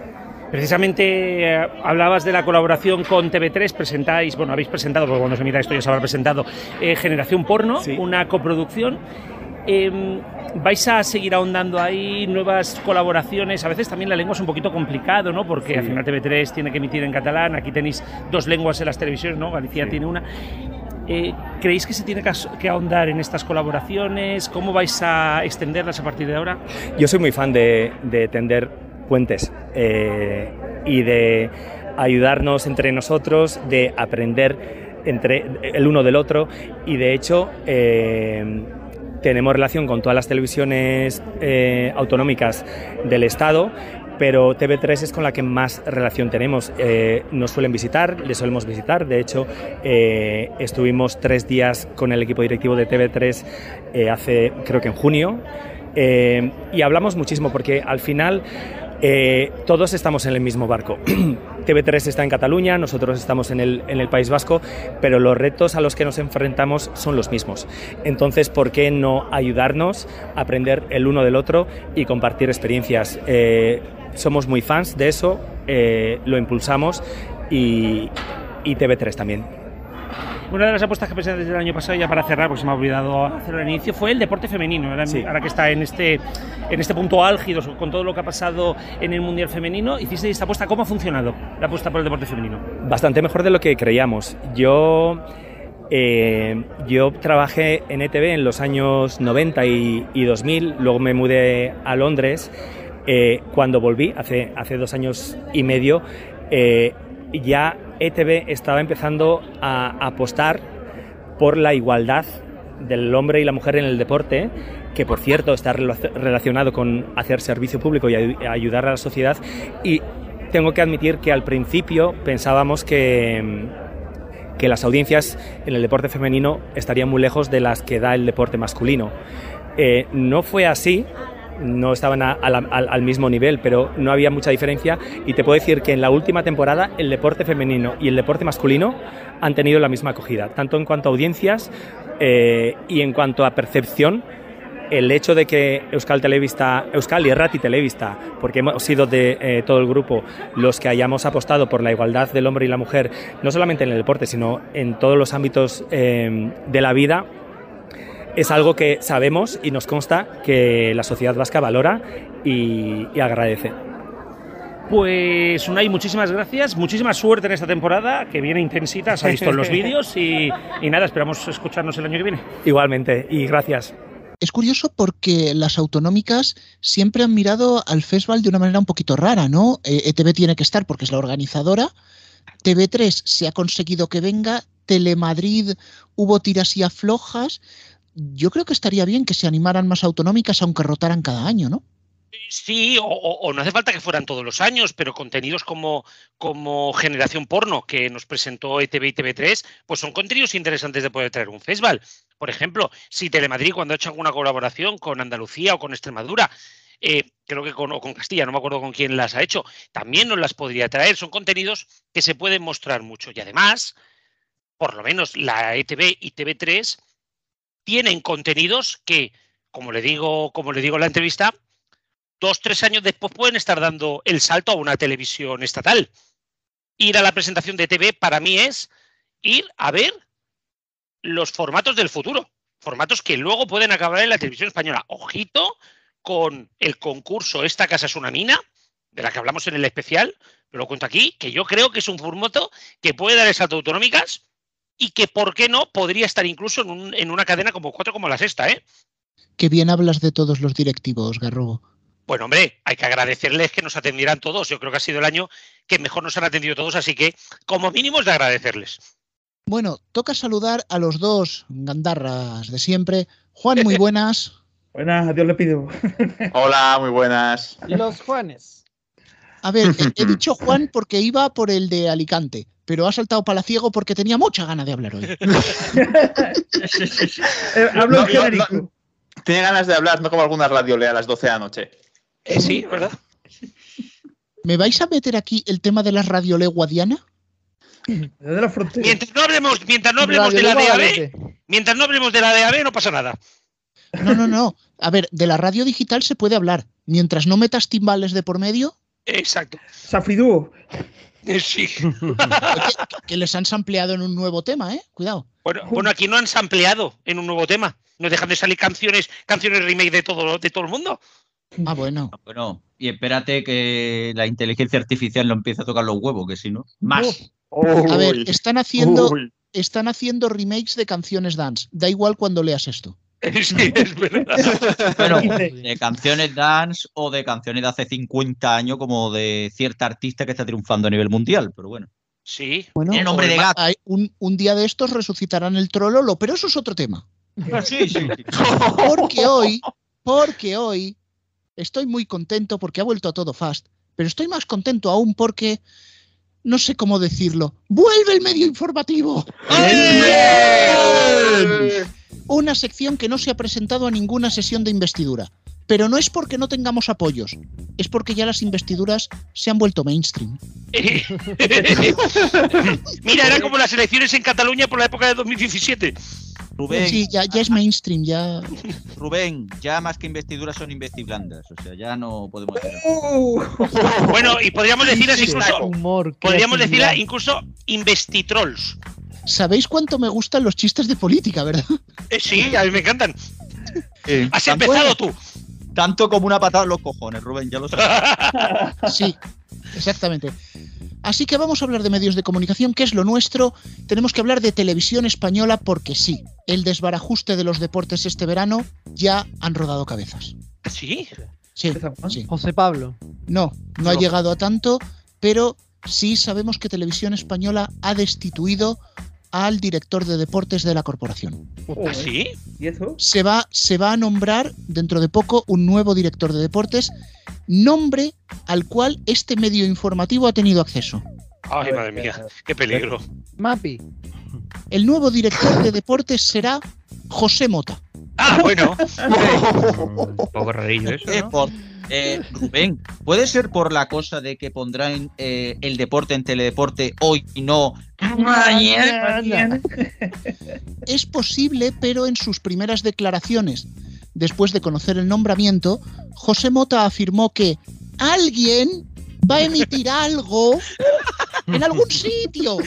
Speaker 8: Precisamente eh, hablabas de la colaboración con T V tres, presentáis, bueno, habéis presentado, porque cuando se emita esto ya se habrá presentado, eh, Generación Porno, sí. Una coproducción. Eh, ¿Vais a seguir ahondando ahí nuevas colaboraciones? A veces también la lengua es un poquito complicado, ¿no? Porque sí. Al final T V tres tiene que emitir en catalán, aquí tenéis dos lenguas en las televisiones, ¿no? Galicia sí. Tiene una. Eh, ¿Creéis que se tiene que ahondar en estas colaboraciones? ¿Cómo vais a extenderlas a partir de ahora?
Speaker 10: Yo soy muy fan de, de tender puentes eh, y de ayudarnos entre nosotros, de aprender entre el uno del otro y de hecho... Eh, tenemos relación con todas las televisiones eh, autonómicas del Estado, pero T V tres es con la que más relación tenemos. Eh, nos suelen visitar, les solemos visitar. De hecho, eh, estuvimos tres días con el equipo directivo de T V tres eh, hace, creo que en junio, eh, y hablamos muchísimo porque al final eh, todos estamos en el mismo barco. T V tres está en Cataluña, nosotros estamos en el, en el País Vasco, pero los retos a los que nos enfrentamos son los mismos. Entonces, ¿por qué no ayudarnos a aprender el uno del otro y compartir experiencias? Eh, somos muy fans de eso, eh, lo impulsamos y, y T V tres también.
Speaker 8: Una de las apuestas que presentaste desde el año pasado, ya para cerrar, porque se me ha olvidado hacerlo al inicio, fue el deporte femenino. Ahora, sí. ahora que está en este, en este punto álgido con todo lo que ha pasado en el Mundial Femenino, hiciste esta apuesta. ¿Cómo ha funcionado la apuesta por el deporte femenino?
Speaker 10: Bastante mejor de lo que creíamos. Yo, eh, yo trabajé en E T V en los años noventa y, y dos mil, luego me mudé a Londres. Eh, cuando volví, hace, hace dos años y medio, eh, ya E T V estaba empezando a apostar por la igualdad del hombre y la mujer en el deporte, que por cierto está relacionado con hacer servicio público y ayudar a la sociedad, y tengo que admitir que al principio pensábamos que, que las audiencias en el deporte femenino estarían muy lejos de las que da el deporte masculino. Eh, no fue así. No estaban a, a la, al, al mismo nivel, pero no había mucha diferencia, y te puedo decir que en la última temporada el deporte femenino y el deporte masculino han tenido la misma acogida, tanto en cuanto a audiencias eh, y en cuanto a percepción. El hecho de que Euskal Telebista, Euskal y Irrati Telebista, porque hemos sido de eh, todo el grupo los que hayamos apostado por la igualdad del hombre y la mujer, no solamente en el deporte, sino en todos los ámbitos eh, de la vida, es algo que sabemos y nos consta que la sociedad vasca valora y, y agradece.
Speaker 8: Pues Unai, muchísimas gracias, muchísima suerte en esta temporada, que viene intensita, se ha visto en los vídeos, y, y nada, esperamos escucharnos el año que viene.
Speaker 10: Igualmente, y gracias.
Speaker 2: Es curioso porque las autonómicas siempre han mirado al festival de una manera un poquito rara, ¿no? Eh, E T V tiene que estar porque es la organizadora, T V tres se ha conseguido que venga, Telemadrid hubo tiras y aflojas. Yo creo que estaría bien que se animaran más autonómicas, aunque rotaran cada año, ¿no?
Speaker 7: Sí, o, o no hace falta que fueran todos los años, pero contenidos como, como Generación Porno, que nos presentó E T V y T V tres, pues son contenidos interesantes de poder traer un festival. Por ejemplo, si Telemadrid, cuando ha hecho alguna colaboración con Andalucía o con Extremadura, eh, creo que con, o con Castilla, no me acuerdo con quién las ha hecho, también nos las podría traer. Son contenidos que se pueden mostrar mucho. Y además, por lo menos la E T V y T V tres tienen contenidos que, como le digo, como le digo en la entrevista, dos, tres años después pueden estar dando el salto a una televisión estatal. Ir a la presentación de T V para mí es ir a ver los formatos del futuro, formatos que luego pueden acabar en la televisión española. Ojito con el concurso Esta casa es una mina, de la que hablamos en el especial, pero lo cuento aquí, que yo creo que es un formato que puede dar el salto a autonómicas y que, ¿por qué no?, podría estar incluso en, un, en una cadena como cuatro, como la Sexta, ¿eh?
Speaker 2: Qué bien hablas de todos los directivos, Garrobo.
Speaker 7: Bueno, hombre, hay que agradecerles que nos atendieran todos. Yo creo que ha sido el año que mejor nos han atendido todos, así que, como mínimo, es de agradecerles.
Speaker 2: Bueno, toca saludar a los dos gandarras de siempre. Juan, muy buenas.
Speaker 11: Buenas, a Dios le pido.
Speaker 12: Hola, muy buenas.
Speaker 5: Los Juanes.
Speaker 2: A ver, he, he dicho Juan porque iba por el de Alicante, pero ha saltado palaciego porque tenía mucha gana de hablar hoy.
Speaker 11: eh, hablo
Speaker 12: no, no, no, tiene ganas de hablar, no como algunas radio lea a las doce de la noche.
Speaker 7: Eh, sí, ¿verdad?
Speaker 2: ¿Me vais a meter aquí el tema de la radiolé guadiana?
Speaker 11: De la frontera.
Speaker 7: Mientras no hablemos, mientras no hablemos de la D A B, mientras no hablemos de la D A B, no pasa nada.
Speaker 2: No, no, no. A ver, de la radio digital se puede hablar. Mientras no metas timbales de por medio.
Speaker 7: Exacto.
Speaker 11: Safridúo.
Speaker 7: Sí.
Speaker 2: Oye, que les han sampleado en un nuevo tema, ¿eh? Cuidado.
Speaker 7: Bueno, bueno, aquí no han sampleado en un nuevo tema. No dejan de salir canciones, canciones remake de todo, de todo el mundo.
Speaker 2: Ah, bueno.
Speaker 3: Bueno, y espérate que la inteligencia artificial no empiece a tocar los huevos, que si no, más.
Speaker 2: A ver, están haciendo, están haciendo remakes de canciones dance. Da igual cuando leas esto.
Speaker 7: Sí, es verdad.
Speaker 3: Bueno, de canciones dance o de canciones de hace cincuenta años, como de cierta artista que está triunfando a nivel mundial, pero bueno.
Speaker 7: Sí.
Speaker 2: Bueno,
Speaker 3: Tiene nombre de gato.
Speaker 2: hay un, un día de estos resucitarán el trololo, pero eso es otro tema.
Speaker 3: Sí, sí, sí.
Speaker 2: Porque hoy, porque hoy estoy muy contento porque ha vuelto a Todo Fast, pero estoy más contento aún porque no sé cómo decirlo. ¡Vuelve el medio informativo! ¡Bien! Una sección que no se ha presentado a ninguna sesión de investidura. Pero no es porque no tengamos apoyos, es porque ya las investiduras se han vuelto mainstream.
Speaker 7: Mira, era como las elecciones en Cataluña por la época de dos mil diecisiete.
Speaker 3: Rubén,
Speaker 2: Sí, ya, ya es mainstream, ya.
Speaker 3: Rubén, ya más que investiduras son investiblandas, o sea, ya no podemos hacer.
Speaker 11: Uh,
Speaker 7: Bueno, y podríamos decir así incluso,
Speaker 5: Humor,
Speaker 7: podríamos
Speaker 5: creatividad.
Speaker 7: decir incluso investitrolls.
Speaker 2: ¿Sabéis cuánto me gustan los chistes de política, verdad?
Speaker 7: Eh, sí, a mí me encantan.
Speaker 3: Eh,
Speaker 7: Has
Speaker 3: tanto-
Speaker 7: empezado tú.
Speaker 3: Tanto como una patada en los cojones, Rubén, ya lo sabes.
Speaker 2: Sí, exactamente. Así que vamos a hablar de medios de comunicación, que es lo nuestro. Tenemos que hablar de televisión española porque sí, el desbarajuste de los deportes este verano ya han rodado cabezas.
Speaker 7: Sí.
Speaker 2: Sí, sí.
Speaker 5: José Pablo.
Speaker 2: No, no ha llegado a tanto, pero sí sabemos que Televisión Española ha destituido al director de deportes de la corporación.
Speaker 7: ¿Ah, sí?
Speaker 11: ¿Y eso?
Speaker 2: Se va, se va a nombrar dentro de poco un nuevo director de deportes, nombre al cual este medio informativo ha tenido acceso.
Speaker 7: Ay, madre mía, qué peligro.
Speaker 5: Mapi.
Speaker 2: El nuevo director de deportes será José Mota.
Speaker 7: Ah, bueno.
Speaker 6: Un poco rarillo eso,
Speaker 3: Eh,
Speaker 6: ¿no?
Speaker 3: por- eh, Rubén, ¿puede ser por la cosa de que pondrán eh, el deporte en teledeporte hoy y no
Speaker 11: Mañana.
Speaker 2: Es posible, pero en sus primeras declaraciones, después de conocer el nombramiento, José Mota afirmó que alguien va a emitir algo en algún sitio.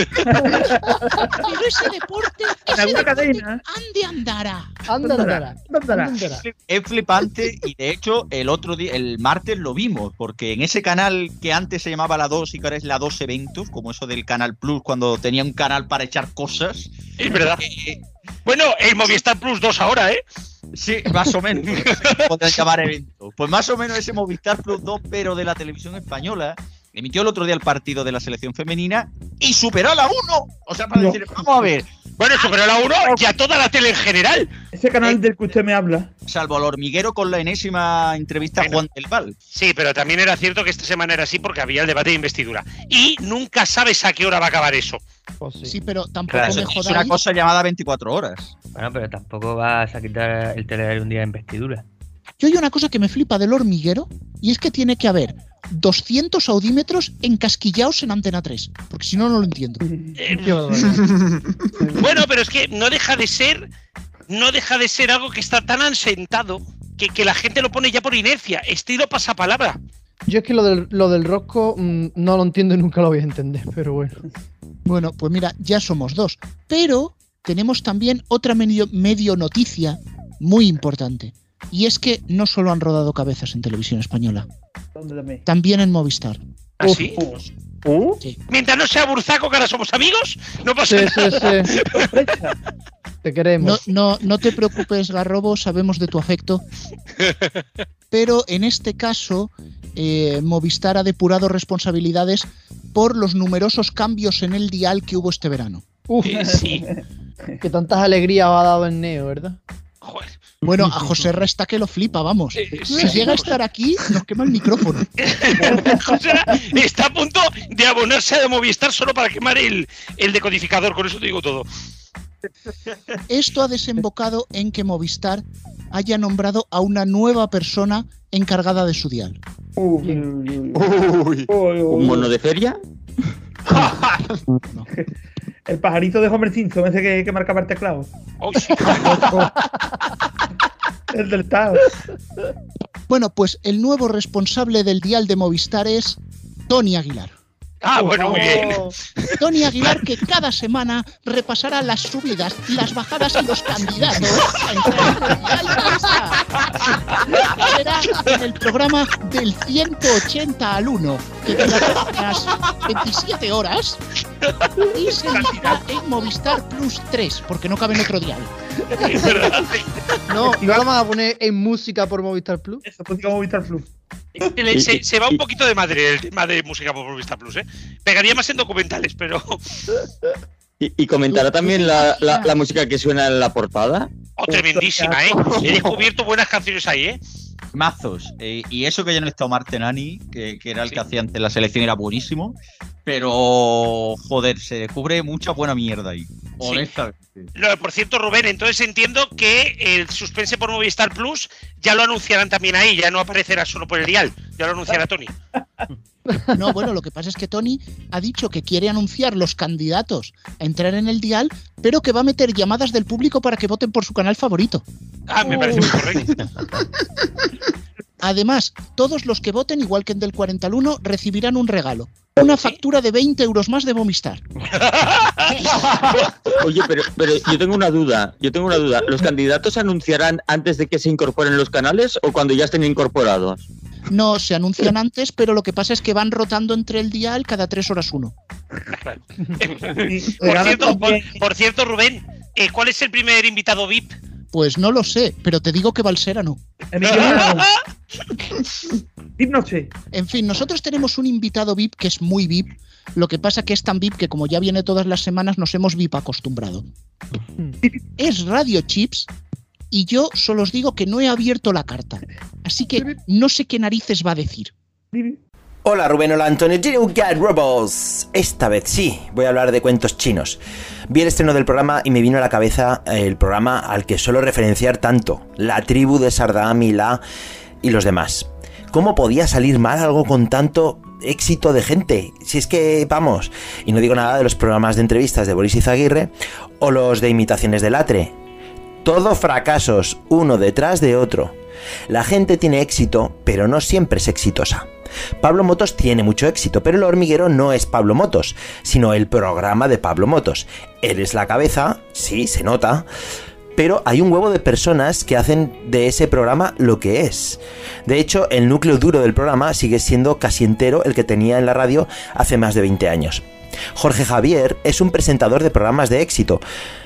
Speaker 2: Pero ese deporte,
Speaker 11: En
Speaker 2: ese
Speaker 11: alguna
Speaker 2: deporte
Speaker 11: cadena.
Speaker 2: ande andará.
Speaker 5: Anda, andará.
Speaker 11: ¿Dónde
Speaker 5: Andará.
Speaker 3: Es flipante y de hecho el otro día, el martes lo vimos, porque en ese canal que antes se llamaba La dos y que ahora es La dos Eventos, como eso del Canal Plus, cuando tenía un canal para echar cosas.
Speaker 7: Es verdad.
Speaker 3: eh,
Speaker 7: Bueno, el Movistar Plus dos ahora, ¿eh?
Speaker 3: sí, más o menos. Podrían llamar eventos. Pues más o menos ese Movistar Plus dos, pero de la televisión española, emitió el otro día el partido de la selección femenina y superó a la uno. O sea, para
Speaker 11: No.
Speaker 3: decir, vamos a ver,
Speaker 7: Bueno, superó la uno y a toda la tele en general.
Speaker 11: Ese canal del que usted me habla.
Speaker 3: salvo al hormiguero con la enésima entrevista a
Speaker 7: Bueno.
Speaker 3: Juan del Val.
Speaker 7: Sí, pero también era cierto que esta semana era así porque había el debate de investidura. Y nunca sabes a qué hora va a acabar eso.
Speaker 5: Pues sí.
Speaker 2: Sí, pero tampoco
Speaker 6: Claro,
Speaker 2: me
Speaker 3: Es una
Speaker 2: jodáis.
Speaker 3: cosa llamada veinticuatro horas.
Speaker 6: Bueno, pero tampoco vas a quitar el telediario un día de investidura.
Speaker 2: Yo hay una cosa que me flipa del hormiguero y es que tiene que haber doscientos audímetros encasquillados en Antena tres, porque si no, no lo entiendo.
Speaker 7: Eh,
Speaker 5: Qué barbaridad.
Speaker 7: bueno, pero es que no deja de ser, no deja de ser algo que está tan asentado que, que la gente lo pone ya por inercia. Estilo pasapalabra.
Speaker 5: Yo es que lo del, lo del rosco mm, no lo entiendo y nunca lo voy a entender, pero bueno.
Speaker 2: Bueno, pues mira, ya somos dos. Pero tenemos también otra medio, medio noticia muy importante. Y es que no solo han rodado cabezas en televisión española,
Speaker 11: ¿Dónde también?
Speaker 2: también en Movistar.
Speaker 7: ¿Así?
Speaker 11: Uh,
Speaker 2: Sí.
Speaker 7: Mientras no sea Burzaco, que ahora somos amigos, no pasa
Speaker 5: Sí,
Speaker 7: nada.
Speaker 5: sí, sí.
Speaker 11: sorpresa.
Speaker 5: Te
Speaker 2: No,
Speaker 5: queremos.
Speaker 2: no, no te preocupes, Garrobo, sabemos de tu afecto. Pero en este caso, eh, Movistar ha depurado responsabilidades por los numerosos cambios en el dial que hubo este verano.
Speaker 5: Uf,
Speaker 7: Eh, sí.
Speaker 5: que tantas alegrías os ha dado el Neo, ¿verdad?
Speaker 7: Joder.
Speaker 2: Bueno, a José Resta que lo flipa, vamos.
Speaker 7: Eh,
Speaker 2: Si
Speaker 7: sí.
Speaker 2: llega a estar aquí, nos quema el micrófono.
Speaker 7: O sea, está a punto de abonarse a Movistar solo para quemar el, el decodificador. Con eso te digo todo.
Speaker 2: Esto ha desembocado en que Movistar haya nombrado a una nueva persona encargada de su dial.
Speaker 11: Uh,
Speaker 5: Bien.
Speaker 11: uy, uy, uy.
Speaker 4: ¿Un mono de feria?
Speaker 2: No.
Speaker 11: El pajarito de Homer Simpson, ese que, que marcaba el teclado.
Speaker 7: Oh, sí.
Speaker 11: El del Tao.
Speaker 2: Bueno, pues el nuevo responsable del dial de Movistar es Tony Aguilar.
Speaker 7: Ah, bueno, muy bien.
Speaker 2: Tony Aguilar, que cada semana repasará las subidas, las bajadas y los candidatos a entrar en el dial de esta. Será en el programa del ciento ochenta al uno, que durará unas veintisiete horas y se emitirá en Movistar Plus tres, porque no cabe en otro dial.
Speaker 5: No, no lo van a poner en música por Movistar Plus.
Speaker 11: Eso, música Movistar Plus.
Speaker 7: Se, se, se va un poquito de madre el tema de música por Movistar Plus, ¿eh? Pegaría más en documentales, pero...
Speaker 4: ¿Y, y comentará también la, la, la música que suena en la portada?
Speaker 7: Oh, tremendísima, ¿eh? He descubierto buenas canciones ahí, ¿eh?
Speaker 3: Mazos. Eh, y eso que ya no está Omar Tenani, que, que era el sí. que hacía antes la selección, era buenísimo. Pero, joder, se descubre mucha buena mierda ahí. Honestamente. Sí.
Speaker 7: No, por cierto, Rubén, entonces entiendo que el suspense por Movistar Plus ya lo anunciarán también ahí, ya no aparecerá solo por el dial, ya lo anunciará Tony.
Speaker 2: No, bueno, lo que pasa es que Tony ha dicho que quiere anunciar los candidatos a entrar en el dial, pero que va a meter llamadas del público para que voten por su canal favorito.
Speaker 7: Ah, me parece muy correcto.
Speaker 2: Además, todos los que voten, igual que en del cuarenta al uno, recibirán un regalo. Una factura de veinte euros más de Movistar.
Speaker 4: Oye, pero, pero yo tengo una duda, yo tengo una duda. ¿Los candidatos se anunciarán antes de que se incorporen los canales o cuando ya estén incorporados?
Speaker 2: No, se anuncian antes, pero lo que pasa es que van rotando entre el dial cada tres horas uno.
Speaker 7: Por cierto, por, por cierto, Rubén, eh, ¿cuál es el primer invitado V I P?
Speaker 2: Pues no lo sé, pero te digo que Balsera no.
Speaker 11: V I P noche.
Speaker 2: En fin, nosotros tenemos un invitado V I P que es muy V I P. Lo que pasa que es tan V I P que como ya viene todas las semanas nos hemos V I P acostumbrado. Es Radio Chips y yo solo os digo que no he abierto la carta. Así que no sé qué narices va a decir.
Speaker 13: Hola Rubén, hola Antonio, Genu Cat Rebels. Esta vez sí, voy a hablar de cuentos chinos. Vi el estreno del programa y me vino a la cabeza el programa al que suelo referenciar tanto, La Tribu de Sardam y La y los demás. ¿Cómo podía salir mal algo con tanto éxito de gente? Si es que, vamos, y no digo nada de los programas de entrevistas de Boris Izaguirre o los de imitaciones de Latre. Todo fracasos, uno detrás de otro. La gente tiene éxito, pero no siempre es exitosa. Pablo Motos tiene mucho éxito, pero El Hormiguero no es Pablo Motos, sino el programa de Pablo Motos. Él es la cabeza, sí, se nota, pero hay un huevo de personas que hacen de ese programa lo que es. De hecho, el núcleo duro del programa sigue siendo casi entero el que tenía en la radio hace más de veinte años. Jorge Javier es un presentador de programas de éxito,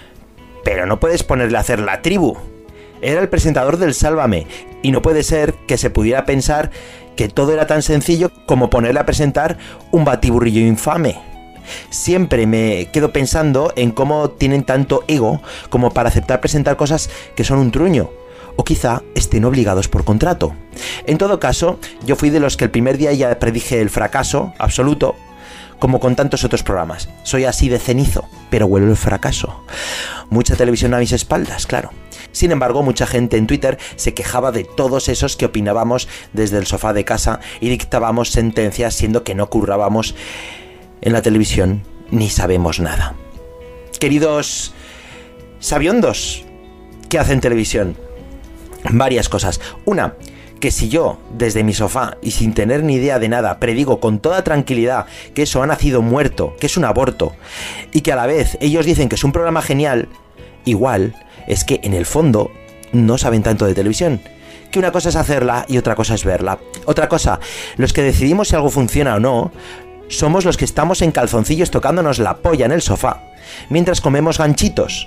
Speaker 13: pero no puedes ponerle a hacer La Tribu. Era el presentador del Sálvame, y no puede ser que se pudiera pensar que todo era tan sencillo como ponerle a presentar un batiburrillo infame. Siempre me quedo pensando en cómo tienen tanto ego como para aceptar presentar cosas que son un truño, o quizá estén obligados por contrato. En todo caso, yo fui de los que el primer día ya predije el fracaso absoluto, como con tantos otros programas. Soy así de cenizo, pero huelo el fracaso. Mucha televisión a mis espaldas, claro. Sin embargo, mucha gente en Twitter se quejaba de todos esos que opinábamos desde el sofá de casa y dictábamos sentencias siendo que no currábamos en la televisión ni sabemos nada. Queridos sabiondos que hacen televisión, varias cosas. Una, que si yo, desde mi sofá y sin tener ni idea de nada, predigo con toda tranquilidad que eso ha nacido muerto, que es un aborto, y que a la vez ellos dicen que es un programa genial, igual es que en el fondo no saben tanto de televisión. Que una cosa es hacerla y otra cosa es verla. Otra cosa, los que decidimos si algo funciona o no, somos los que estamos en calzoncillos tocándonos la polla en el sofá, mientras comemos ganchitos.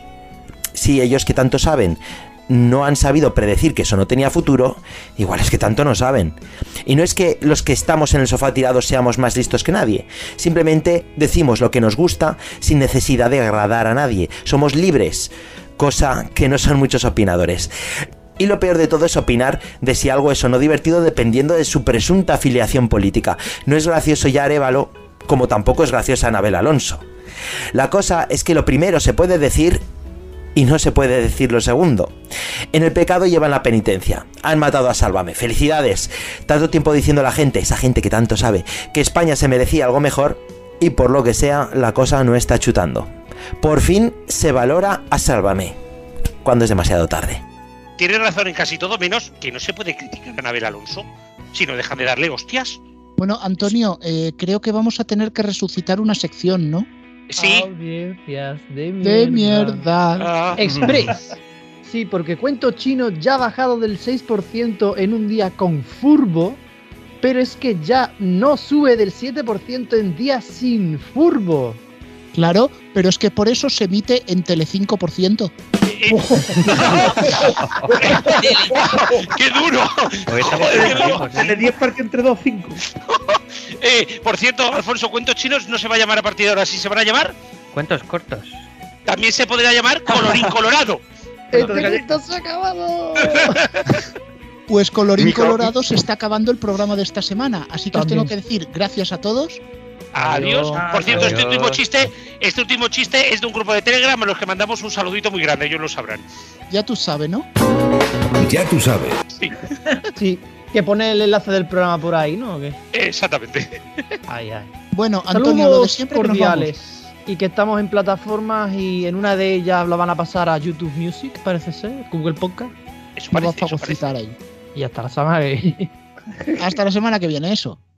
Speaker 13: Si ellos que tanto saben no han sabido predecir que eso no tenía futuro, igual es que tanto no saben. Y no es que los que estamos en el sofá tirados seamos más listos que nadie, simplemente decimos lo que nos gusta sin necesidad de agradar a nadie. Somos libres, cosa que no son muchos opinadores. Y lo peor de todo es opinar de si algo es o no divertido dependiendo de su presunta afiliación política. No es gracioso ya Arévalo, como tampoco es graciosa Anabel Alonso. La cosa es que lo primero se puede decir y no se puede decir lo segundo. En el pecado llevan la penitencia. Han matado a Sálvame. ¡Felicidades! Tanto tiempo diciendo a la gente, esa gente que tanto sabe, que España se merecía algo mejor, y por lo que sea, la cosa no está chutando. Por fin se valora a Sálvame, cuando es demasiado tarde.
Speaker 7: tiene razón en casi todo, menos que no se puede criticar a Abel Alonso, si no dejan de darle hostias.
Speaker 2: Bueno, Antonio, eh, creo que vamos a tener que resucitar una sección, ¿no?
Speaker 7: Sí.
Speaker 5: Audiencias de mierda.
Speaker 2: De mierda.
Speaker 7: Ah.
Speaker 5: Express. Sí, porque Cuento Chino ya ha bajado del seis por ciento en un día con Furbo, pero es que ya no sube del siete por ciento en días sin Furbo.
Speaker 2: Claro, pero es que por eso se emite en Telecinco por ciento.
Speaker 7: ¡Qué duro!
Speaker 11: ¡Qué duro! De diez partidos entre dos, cinco.
Speaker 7: Eh, por cierto, Alfonso, Cuentos Chinos no se va a llamar a partir de ahora, ¿sí se van a llamar?
Speaker 6: Cuentos cortos.
Speaker 7: También se podría llamar Colorín Colorado.
Speaker 5: ¡Este cuento se ha acabado!
Speaker 2: Pues colorín
Speaker 12: Mijo.
Speaker 2: colorado se está acabando el programa de esta semana, así que os
Speaker 5: También.
Speaker 2: tengo que decir gracias a todos.
Speaker 7: Adiós. Por cierto, este
Speaker 6: Adiós.
Speaker 7: último chiste, este último chiste es de un grupo de Telegram a los que mandamos un saludito muy grande, ellos lo sabrán.
Speaker 2: Ya tú sabes, ¿no?
Speaker 14: Ya tú sabes.
Speaker 7: Sí,
Speaker 5: Sí, que pone el enlace del programa por ahí, ¿no? ¿O qué?
Speaker 7: exactamente.
Speaker 5: Ay, ay.
Speaker 2: Bueno, Antonio, lo de
Speaker 5: Saludos
Speaker 2: siempre que nos vamos.
Speaker 5: cordiales. Y que estamos en plataformas y en una de ellas lo van a pasar a YouTube Music, parece ser, Google Podcast.
Speaker 7: Eso
Speaker 2: Nos va a
Speaker 7: parece, eso parece.
Speaker 2: fagocitar ahí.
Speaker 5: Y hasta la semana que
Speaker 2: Hasta la semana que viene, eso.